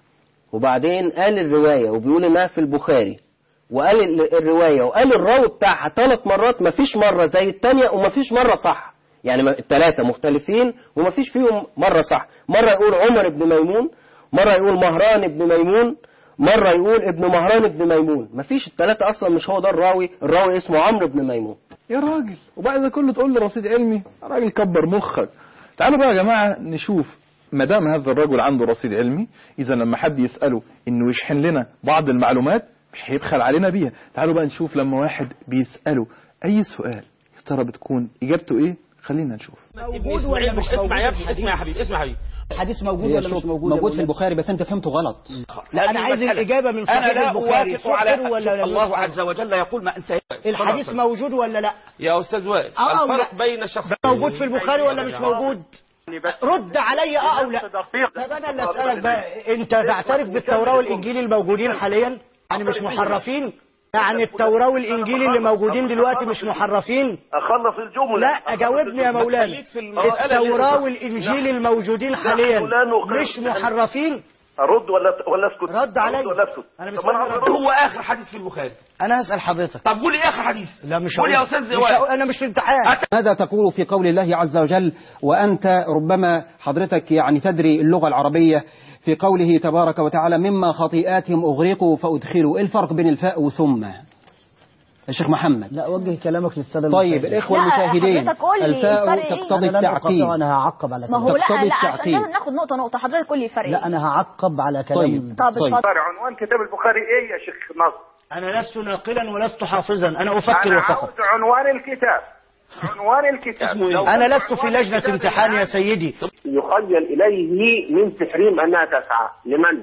وبعدين قال الرواية وبيقول انها في البخاري، وقال الرواية وقال الراوي بتاعها ثلاث مرات، مفيش مرة زي التانية ومفيش مرة صح، يعني الثلاثة مختلفين ومفيش فيهم مرة صح. مرة يقول عمر بن ميمون، مرة يقول مهران بن ميمون، مرة يقول ابن مهران بن ميمون. مفيش الثلاثة أصلا، مش هو ده الراوي، الراوي اسمه عمرو بن ميمون. يا راجل، وبعد ده كله تقول لي رصيد علمي؟ يا راجل كبر مخك. تعالوا بقى يا جماعة نشوف، ما دام هذا الرجل عنده رصيد علمي، إذا لما حد يسأله إنه يشحن لنا بعض المعلومات مش هيبخل علينا بيها. تعالوا بقى نشوف لما واحد بيسأله أي سؤال يا ترى بتكون إجابته إيه. خلينا نشوف. موجود ولا مش موجود؟ اسمع يا ابني، اسمع يا حبيبي، اسمع يا حبيبي. الحديث موجود ولا مش موجود؟ موجود في البخاري، بس انت فهمته غلط. لا انا عايز الاجابه من صحيح أنا البخاري. أوافق على ولا الله عز وجل يقول ما انت. الحديث موجود ولا لا يا استاذ وائل؟ الفرق بين شخصين موجود في البخاري ولا مش موجود؟ رد علي اه او لا. طب انا اللي اسالك بقى، انت تعترف بالتوراه والانجيل الموجودين حاليا؟ يعني مش محرفين؟ يعني التوراه والانجيل اللي موجودين دلوقتي مش محرفين؟ اخلص الجمله. لا جاوبني يا مولانا. التوراه والانجيل الموجودين حاليا مش محرفين؟ ارد ولا ولا اسكت؟ رد علي. انا مش هو اخر حديث في البخاري. انا هسال حضرتك. طب قول لي اخر حديث. لا مش قول يا استاذ وائل. انا مش في امتحان. ماذا تقول في قول الله عز وجل وانت ربما حضرتك يعني تدري اللغه العربيه، في قوله تبارك وتعالى مما خطيئاتهم اغرقوا فادخلوا؟ ايه الفرق بين الفاء وثم يا شيخ محمد؟ لا وجه كلامك للساده طيب الإخوة المشاهدين، الفاء تقتضي التعقيب. أنا هعقب على كلام. ما هو لا لا عشان ناخد نقطة نقطة حضرتك قول لي الفرق. لا أنا هعقب على كلام. طيب طب طيب. عنوان كتاب البخاري إيه يا شيخ نصر؟ أنا لست ناقلا ولست حافظا، أنا أفكر أنا وفقط. عاوز عنوان الكتاب. عنوان الكتاب. أنا لست في لجنة امتحان يا سيدي. يخيل إليه من تحريم أنها تسعى لمن؟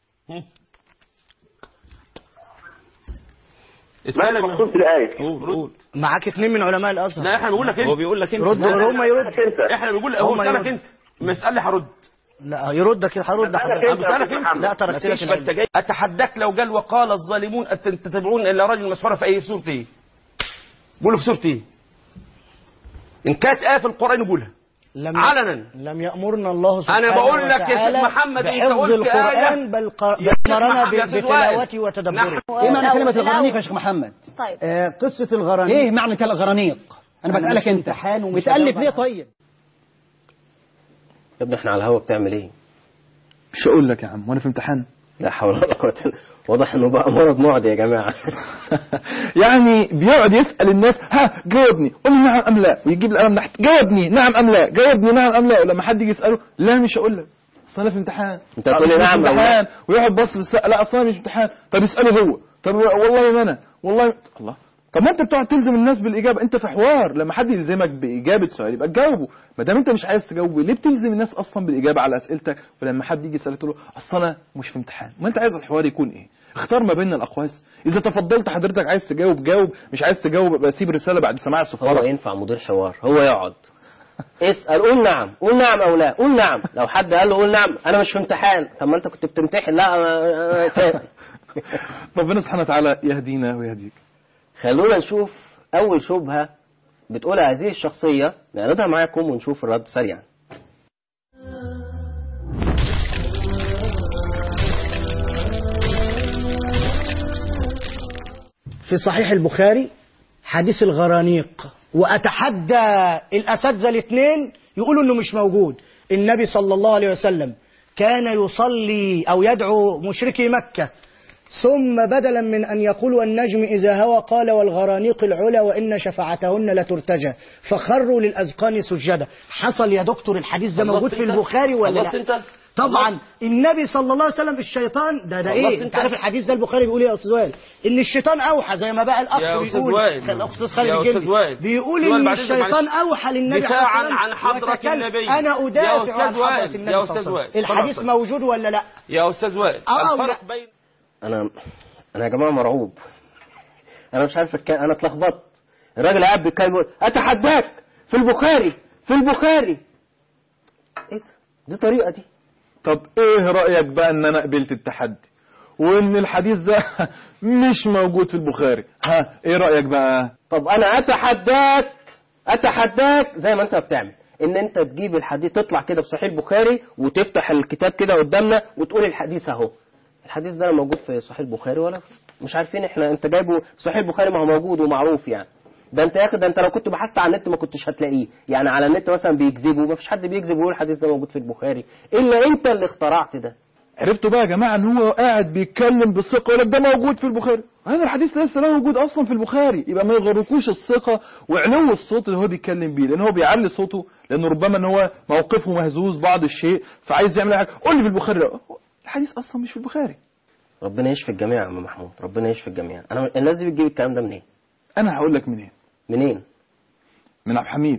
ما المقصود في الآية؟ قول قول. معاك اثنين من علماء الأزهر. لا احنا بنقول لك انت. هو بيقول لك انت. رد هم يرد. احنا بنقول هو بيسألك انت. مسألة هرد. لا يردك هرد حضرتك. بسألك انت. لا تركت لك. اتحداك لو قال وقال الظالمون تتبعون الا رجل مسحورة في اي سورة ايه؟ قولوا في سورة ايه؟ ان كانت آية في القرآن قولها. لم علنا. لم يأمرنا الله سبحانه أنا بقول لك يا شيخ محمد أنت قلت القرآن آية بل أمرنا بتلاوته وتدبره. إيه معنى كلمة الغرانيق يا شيخ محمد؟ طيب آه قصة الغرانيق. إيه معنى كلمة الغرانيق؟ أنا بسألك أنت بتألف ليه طيب؟ يا ابني احنا على الهوا بتعمل ايه؟ مش هقول لك يا عم وانا في امتحان. لا حول ولا قوة. واضح انه بقى مرض معدي يا جماعة. يعني بيقعد يسأل الناس ها جاوبني قول لي نعم ام لا، ويجيب القلم تحت جاوبني نعم ام لا، جاوبني نعم ام لا، ولما حد يجي يسأله لا مش هقول لك اصل انا في امتحان. انت تقول لي نعم امتحان ويقعد بص في السقف لا اصل انا مش امتحان. طب اسأله هو. طب والله ما انا والله الله. طب ما انت بتقعد تلزم الناس بالاجابه، انت في حوار لما حد يلزمك باجابه سؤال يبقى تجاوبه، ما دام انت مش عايز تجاوبه ليه بتلزم الناس اصلا بالاجابه على اسئلتك؟ ولما حد يجي يسالك تقول له اصل انا مش في امتحان، ما انت عايز الحوار يكون ايه؟ اختار ما بين الاقواس، اذا تفضلت حضرتك عايز تجاوب جاوب، مش عايز تجاوب يبقى سيب رساله بعد سماع الصفاره. هو ينفع مدير حوار؟ هو يقعد اسال قول نعم قول نعم او لا قول نعم. لو حد قال له قول نعم انا مش في امتحان، طب ما انت كنت بتمتحن. لا انا ربنا سبحانه وتعالى يهدينا ويهديك. خلونا نشوف أول شبهة بتقولها هذه الشخصية، نعرضها معاكم ونشوف الرد سريعا. في صحيح البخاري حديث الغرانيق، وأتحدى الأساتذة الاثنين يقولوا إنه مش موجود. النبي صلى الله عليه وسلم كان يصلي أو يدعو مشركي مكة، ثم بدلا من أن يقول والنجم إذا هوى قال والغرانيق العلا وإن شفاعتهن لترتجى فخروا للأذقان سجدا. حصل يا دكتور الحديث ده موجود في البخاري ولا لا؟ طبعا النبي صلى الله عليه وسلم الشيطان ده ده ايه انت عارف الحديث ده البخاري بيقول ايه يا استاذ وائل؟ ان الشيطان اوحى زي ما بقى الاخ بيقول الاستاذ خالد الجندي بيقول ان الشيطان اوحى للنبي دفاعا عن حضرة النبي. انا ادافع عن حضرة النبي يا استاذ وائل الحديث موجود ولا لا يا استاذ وائل؟ الفرق بين انا انا يا جماعه مرعوب، انا مش عارف الكلام، انا اتلخبطت. الراجل قاعد بيتكلم اتحداك في البخاري في البخاري ايه دي طريقه دي؟ طب ايه رأيك بقى ان انا قبلت التحدي وان الحديث ده مش موجود في البخاري؟ ها ايه رأيك بقى؟ طب انا اتحداك اتحداك زي ما انت بتعمل ان انت تجيب الحديث تطلع كده بصحيح البخاري وتفتح الكتاب كده قدامنا وتقول الحديث اهو. الحديث ده موجود في صحيح البخاري ولا مش عارفين احنا؟ انت جايبه صحيح البخاري، ما هو موجود ومعروف يعني. ده انت يا اخي، ده انت لو كنت بحثت على النت ما كنتش هتلاقيه. يعني على النت مثلا بيكذبوا، ما فيش حد بيكذب ويقول الحديث ده موجود في البخاري الا انت اللي اخترعت ده. عرفتوا بقى يا جماعه ان هو قاعد بيتكلم بالثقه يقول لك ده موجود في البخاري، هذا الحديث لسه لا موجود اصلا في البخاري. يبقى ما يغركوش الثقه وعلو الصوت اللي هو بيتكلم بيه، لان هو بيعلي صوته، لانه ربما ان هو موقفه مهزوز بعض الشيء فعايز يعمل حاجه. قول لي في البخاري، لا الحديث اصلا مش في البخاري. ربنا يشفي الجميع يا عم محمود، ربنا يشفي الجميع. انا الناس دي بتجيب الكلام ده منين؟ انا هقول لك منين. منين؟ من عبد الحميد.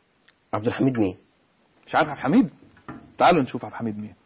عبد الحميد مين؟ مش عارف عبد الحميد؟ تعالوا نشوف عبد الحميد مين.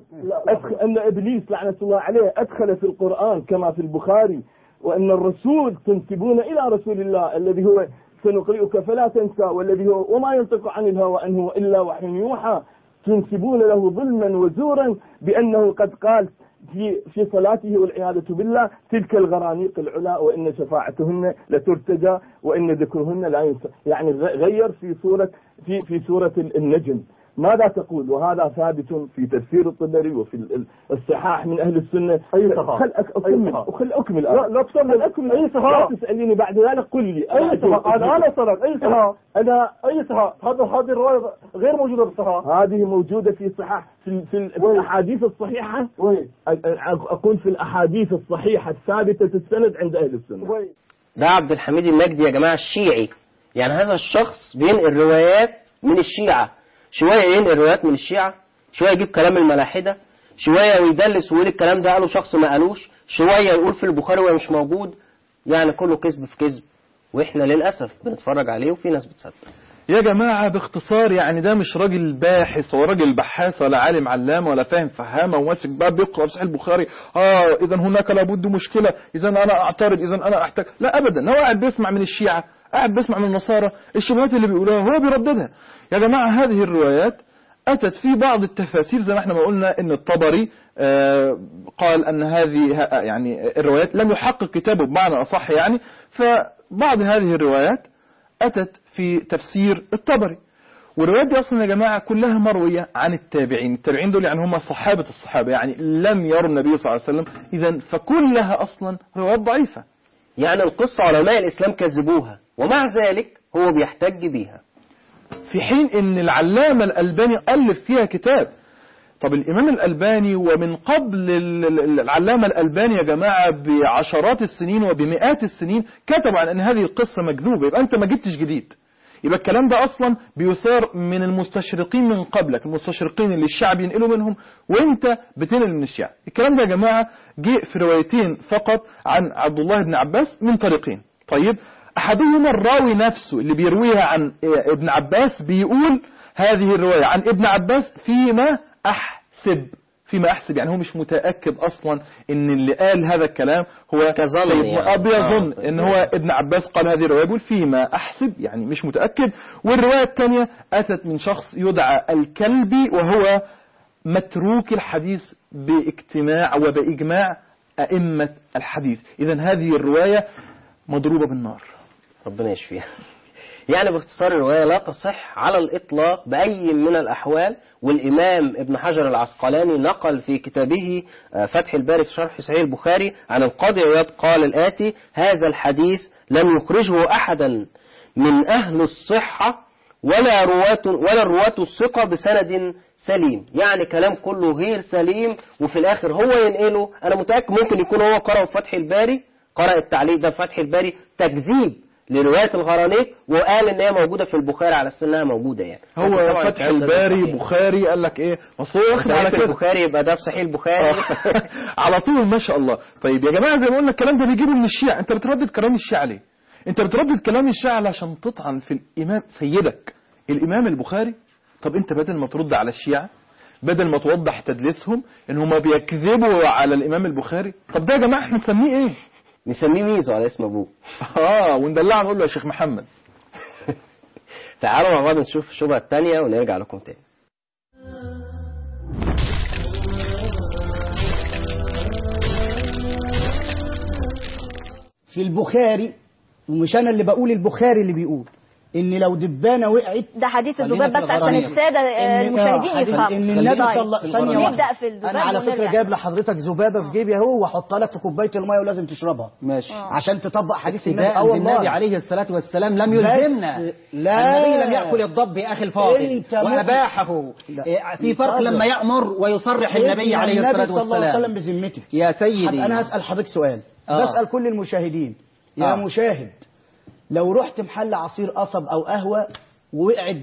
أدخل أن إبليس لعنة الله عليه أدخل في القرآن كما في البخاري، وأن الرسول تنسبون إلى رسول الله الذي هو سنقرئك فلا تنسى، والذي هو وما ينطق عن الهوى إن هو إلا وحي يوحى، تنسبون له ظلما وزورا بأنه قد قال في في صلاته والعياذة بالله تلك الغرانيق العلا وإن شفاعتهن لترتجى وإن ذكرهن لا ينسى. يعني غير في سورة في في سورة النجم. ماذا تقول؟ وهذا ثابت في تفسير الطبري وفي الصحاح من أهل السنة. أي صحاح؟ خل أكمل وخل أكمل لا لا تصل أكمل. أي صحاح؟ لا تسأليني بعد ذلك، قل لي أي صحاح؟ أنا أنا صلت أي صحاح؟ أنا أي صحاح؟ هذا هذه الرواية غير موجودة في الصحاح. هذه موجودة في صحاح في في, في الأحاديث الصحيحة. وي. أقول في الأحاديث الصحيحة الثابتة السند عند أهل السنة. وي. ده عبد الحميد النجدي يا جماعة الشيعي. يعني هذا الشخص بينقل روايات من الشيعة، شوية ينقل روايات من الشيعة، شوية يجيب كلام الملاحدة، شوية ويدلس ويقول الكلام ده قاله شخص ما قالوش، شوية يقول في البخاري وهو مش موجود. يعني كله كذب في كذب، واحنا للأسف بنتفرج عليه وفي ناس بتصدق. يا جماعة باختصار يعني ده مش راجل باحث ولا راجل بحاث ولا عالم علامة ولا فاهم فهامة وماسك بقى بيقرأ صحيح البخاري، اه اذا هناك لابد مشكلة، اذا انا اعترض، اذا انا احتاج. لا ابدا، هو قاعد بيسمع من الشيعة، قاعد بيسمع من النصارى الشبهات اللي بيقولوها هو بيرددها. يا جماعة هذه الروايات أتت في بعض التفاسير زي ما احنا ما قلنا ان الطبري آه قال ان هذه يعني الروايات لم يحقق كتابه بمعنى أصح يعني، فبعض هذه الروايات أتت في تفسير الطبري. والروايات دي أصلا يا جماعة كلها مروية عن التابعين. التابعين دول يعني هم صحابة الصحابة، يعني لم يروا النبي صلى الله عليه وسلم، إذن فكلها أصلا روايات ضعيفة. يعني القصة علماء الإسلام كذبوها ومع ذلك هو بيحتج بيها، في حين ان العلامة الألباني ألف فيها كتاب. طب الإمام الألباني ومن قبل العلامة الألباني يا جماعة بعشرات السنين وبمئات السنين كتب عن أن هذه القصة مكذوبة. يبقى أنت ما جبتش جديد، يبقى الكلام ده أصلا بيثار من المستشرقين من قبلك، المستشرقين اللي الشعب ينقلوا منهم وانت بتنقل من الشعب. الكلام ده يا جماعة جاء في روايتين فقط عن عبد الله بن عباس من طريقين. طيب أحدهما الراوي نفسه اللي بيرويها عن ابن عباس بيقول هذه الرواية عن ابن عباس فيما أحسب، فيما أحسب يعني هو مش متأكد أصلا إن اللي قال هذا الكلام هو كظن يعني. بيظن إن هو ابن عباس قال هذه الرواية، يقول فيما أحسب يعني مش متأكد. والرواية الثانية أتت من شخص يدعى الكلبي وهو متروك الحديث باجتماع وبإجماع أئمة الحديث. إذن هذه الرواية مضروبة بالنار، ربنا يشفيها. يعني باختصار الرواية لا تصح على الإطلاق بأي من الأحوال. والإمام ابن حجر العسقلاني نقل في كتابه فتح الباري في شرح صحيح البخاري عن القاضي عياض قال الآتي: هذا الحديث لم يخرجه أحدا من أهل الصحة ولا رواة ولا الرواة الثقة بسند سليم. يعني كلام كله غير سليم وفي الآخر هو ينقله. أنا متأكد ممكن يكون هو قرأ فتح الباري، قرأ التعليق ده في فتح الباري تكذيب لرواية الغرانيق وقال ان هي موجودة في البخاري على اساس انها موجودة. يعني هو فتح الباري بخاري قال لك ايه اصل هو واخد على كده البخاري يبقى ده في صحيح البخاري على طول ما شاء الله. طيب يا جماعة زي ما قلنا الكلام ده بيجيبه من الشيعة. انت بتردد كلام الشيعة ليه؟ انت بتردد كلام الشيعة عشان تطعن في الامام سيدك الامام البخاري. طب انت بدل ما ترد على الشيعة، بدل ما توضح تدليسهم ان هم بيكذبوا على الامام البخاري، طب ده يا جماعة احنا نسميه ايه؟ نسميه ميزو على اسم ابوه. اه وندلعه نقول له يا شيخ محمد. تعالوا مع بعض نشوف الشبهة الثانية ونرجع لكم تاني. في البخاري، ومش انا اللي بقول، البخاري اللي بيقول ان لو دبانه وقعت ده حديث الذباب بس عشان الساده المشاهدين يفهموا ان النبي صلى الله عليه وسلم نبدا في الذباب. انا على فكره جايب لحضرتك ذبابه في جيبي اهو واحطها لك في كوبايه الميه ولازم تشربها ماشي عشان تطبق حديث النبي. اه والله النبي عليه الصلاه والسلام لم يلزمنا. لا النبي لم ياكل الضب يا اخي الفاضل واباحه. في فرق لما يامر ويصرح النبي عليه الصلاه والسلام. صلى الله عليه وسلم بذمتك يا سيدي. انا هسال حضرتك سؤال آه. بسال كل المشاهدين يا آه. مشاهد، لو رحت محل عصير قصب او قهوه ووقعت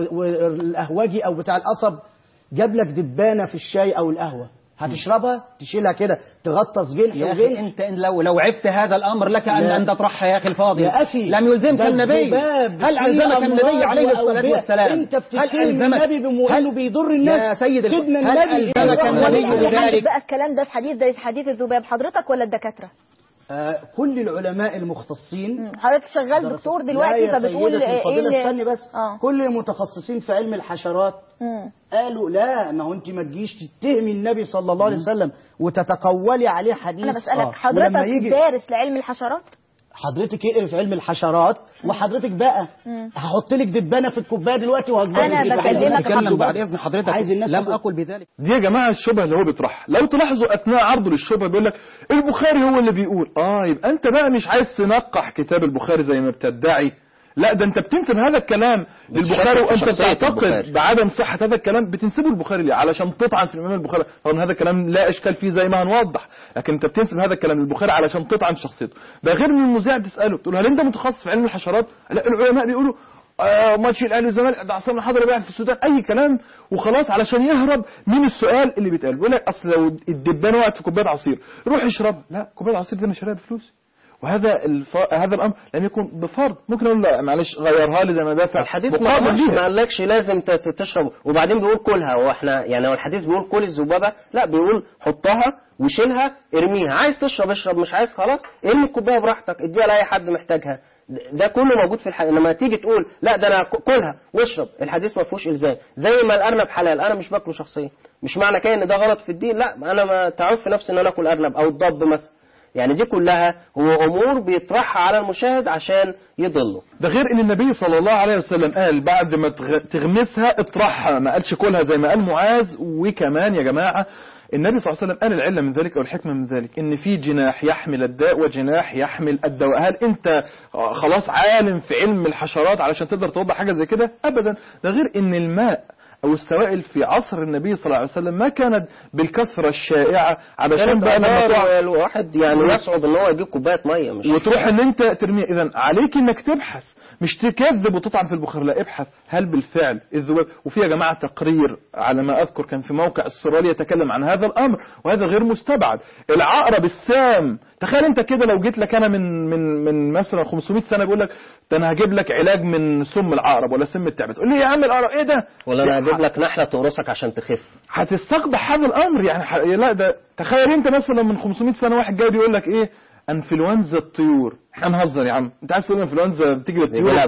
والقهوجي او بتاع القصب جاب لك دبانه في الشاي او القهوه، هتشربها تشيلها كده تغطس جنح يا اخي انت لو لو عبت هذا الامر لك ان ان تطرحها يا اخي الفاضل. يا اخي لم يلزمك النبي. هل الزمك النبي عليه الصلاه والسلام؟ انت بتتهم النبي بانه بيضر الناس يا سيدي. سيدنا النبي هل الزمك النبي بذلك؟ بقى الكلام ده في حديث زي حديث الذباب حضرتك ولا الدكاتره؟ آه كل العلماء المختصين. حضرتك شغال دكتور دلوقتي فبتقول ايه اللي استني بس آه. كل المتخصصين في علم الحشرات مم. قالوا لا، ما هو انت ما تجيش تتهمي النبي صلى الله عليه وسلم وتتقولي عليه حديث. انا بسالك آه. حضرتك يجي... دارس لعلم الحشرات؟ حضرتك اقري في علم الحشرات وحضرتك بقى هحط لك دبانه في الكوبايه دلوقتي وهجيب انا بكلمك اتكلم بعد اذن حضرتك. عايز الناس لم اقل بذلك. دي يا جماعه الشبهه اللي هو بيطرحها. لو تلاحظوا اثناء عرضه للشبهه بيقول لك البخاري هو اللي بيقول اه يبقى انت بقى مش عايز تنقح كتاب البخاري زي ما بتدعي، لا ده انت بتنسب هذا الكلام للبخاري وانت بتعتقد بعدم صحه هذا الكلام. بتنسبه للبخاري ليه؟ علشان تطعن في الامام البخاري، رغم هذا الكلام لا اشكال فيه زي ما هنوضح، لكن انت بتنسب هذا الكلام للبخاري علشان تطعن في شخصيته. ده غير ان المذيع تساله تقول هل انت متخصص في علم الحشرات؟ لا العلماء بيقولوا آه ماتش الاهلي والزمالك ده عصام الحضري بيلعب في السودان، اي كلام وخلاص علشان يهرب من السؤال اللي بيتقال. بيقول لك اصل لو الدبانه وقعت في كوبايه عصير روح اشرب، لا كوبايه العصير دي انا شاريها بفلوسي. وهذا الف... هذا الامر لم يكن بفرض. ممكن اقول لا معلش غيرها لي زي ما دافع. الحديث ما ما قالكش لازم تشرب وبعدين بيقول كلها. واحنا يعني هو الحديث بيقول كل الذبابه؟ لا بيقول حطها وشيلها ارميها، عايز تشرب اشرب، مش عايز خلاص ارمي الكوبايه براحتك اديها لاي حد محتاجها. ده كله موجود في الحديث. لما تيجي تقول لا ده انا كلها واشرب، الحديث ما فيهوش الزام. زي ما الارنب حلال انا مش باكله شخصيا، مش معنى كده ان ده غلط في الدين. لا انا ما تعرف في نفسي ان انا اكل ارنب او الضب مثلا. يعني دي كلها هو امور بيطرحها على المشاهد عشان يضله. ده غير ان النبي صلى الله عليه وسلم قال بعد ما تغمسها اطرحها، ما قالش كلها زي ما قال معاذ. وكمان يا جماعه النبي صلى الله عليه وسلم قال العله من ذلك او الحكمه من ذلك ان في جناح يحمل الداء وجناح يحمل الدواء. هل انت خلاص عالم في علم الحشرات علشان تقدر توضح حاجه زي كده؟ ابدا. ده غير ان الماء او السوائل في عصر النبي صلى الله عليه وسلم ما كانت بالكثره الشائعه علشان بقى لما الواحد يعني يصعب ان هو يجيب كوبايه ميه مش وتروح ان انت ترميها. اذا عليك انك تبحث، مش تكذب وتطعن في البخاري، لا ابحث هل بالفعل الذباب. وفي يا جماعه تقرير على ما اذكر كان في موقع السرالي يتكلم عن هذا الامر، وهذا غير مستبعد. العقرب السام، تخيل انت كده لو جيت لك انا من من من مثلا خمسمائة سنه بيقول لك ده انا هجيب لك علاج من سم العقرب ولا سم التعبان، تقول لي يا عم العقرب ايه ده؟ ولا انا هجيب لك نحله تقرصك عشان تخف. هتستقبح هذا الامر يعني ح... لا ده تخيل انت مثلا من خمسمائة سنه واحد جاي بيقول لك ايه انفلونزا الطيور. احنا نهزر يا عم، انت عايز تقول انفلونزا بتيجي للطيور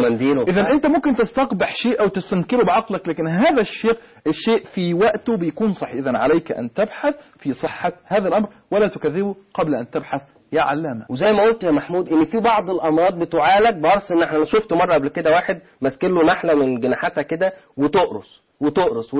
اذا انت ممكن تستقبح شيء او تستنكره بعقلك، لكن هذا الشيء الشيء في وقته بيكون صحيح. اذا عليك ان تبحث في صحه هذا الامر ولا تكذبه قبل ان تبحث يا علامه. وزي ما قلت يا محمود ان في بعض الامراض بتعالج بقرص النحله. انا شفت مره قبل كده واحد ماسك له نحله من جناحاتها كده وتقرص وتقرص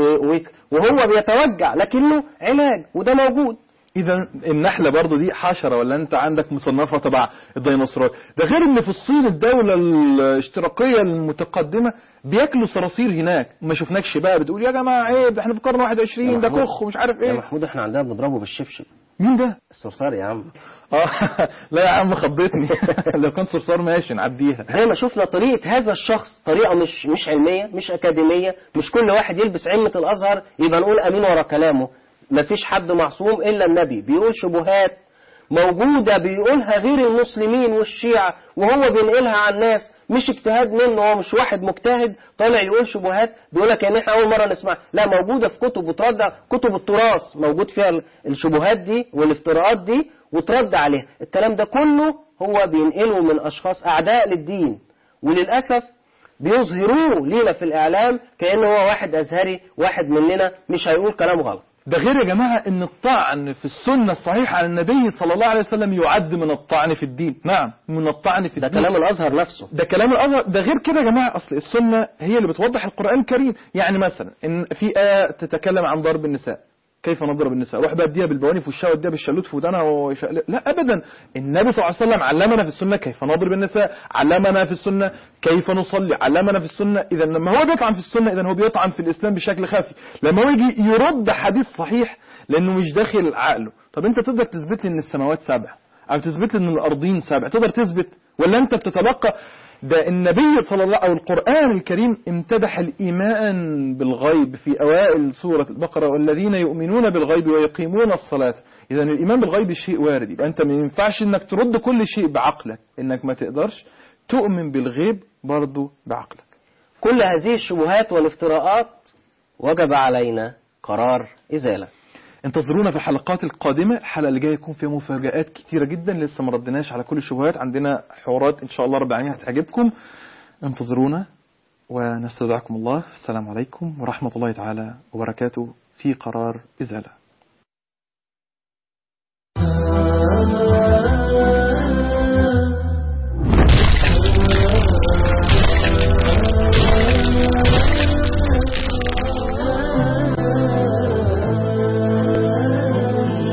وهو بيتوجع لكنه علاج وده موجود. اذا النحله برضو دي حشره ولا انت عندك مصنفه تبع الديناصورات؟ ده غير ان في الصين الدوله الاشتراكيه المتقدمه بياكلوا صراصير هناك. ما شفناكش بقى بتقول يا جماعه عيب احنا في القرن واحد وعشرين ده كخ ومش عارف ايه. يا محمود احنا عندنا بنضربه بالشبشب. مين ده؟ الصرصار يا عم. اه لا يا عم خضتني. لو كان صرصار ماشي نعديها. زي ما شفنا طريقه هذا الشخص طريقه مش مش علميه مش اكاديميه، مش كل واحد يلبس عمه الازهر يبقى نقول امين ورا كلامه. مفيش حد معصوم الا النبي. بيقول شبهات موجوده بيقولها غير المسلمين والشيعة وهو بينقلها على الناس، مش اجتهاد منه، هو مش واحد مجتهد طالع يقول شبهات بيقول لك يعني احنا اول مره نسمع. لا موجوده في كتب وترد، كتب التراث موجود فيها الشبهات دي والافتراءات دي وترد عليها. الكلام ده كله هو بينقله من اشخاص اعداء للدين وللاسف بيظهروه لينا في الاعلام كانه هو واحد ازهري واحد مننا مش هيقول كلام غلط. ده غير يا جماعة ان الطعن في السنة الصحيحة عن النبي صلى الله عليه وسلم يعد من الطعن في الدين. نعم، من الطعن في ده الدين. ده كلام الازهر نفسه. ده كلام الازهر. ده غير كده يا جماعة، اصل السنة هي اللي بتوضح القرآن الكريم. يعني مثلا ان في آية تتكلم عن ضرب النساء، كيف نضرب النساء؟ روح بقى اديها بالبواني في وشها واديها بالشلوت في ودانها ويشقلب. لا ابدا، النبي صلى الله عليه وسلم علمنا في السنه كيف نضرب النساء، علمنا في السنه كيف نصلي، علمنا في السنه. اذا لما هو بيطعن في السنه اذا هو بيطعن في الاسلام بشكل خفي. لما هو يجي يرد حديث صحيح لانه مش داخل عقله، طب انت تقدر تثبت لي ان السماوات سبع او تثبت لي ان الارضين سبع؟ تقدر تثبت ولا انت بتتلقى؟ ده النبي صلى الله أو القرآن الكريم امتدح الإيمان بالغيب في أوائل سورة البقرة، والذين يؤمنون بالغيب ويقيمون الصلاة. إذا الإيمان بالغيب شيء وارد، يبقى أنت ما ينفعش إنك ترد كل شيء بعقلك، إنك ما تقدرش تؤمن بالغيب برضو بعقلك. كل هذه الشبهات والافتراءات وجب علينا قرار إزالة. انتظرونا في الحلقات القادمة. الحلقة اللي جاية يكون فيها مفاجآت كتيرة جدا، لسه ما ردناش على كل الشبهات، عندنا حوارات إن شاء الله رب العالمين هتعجبكم. انتظرونا ونستودعكم الله. السلام عليكم ورحمة الله تعالى وبركاته في قرار إزالة.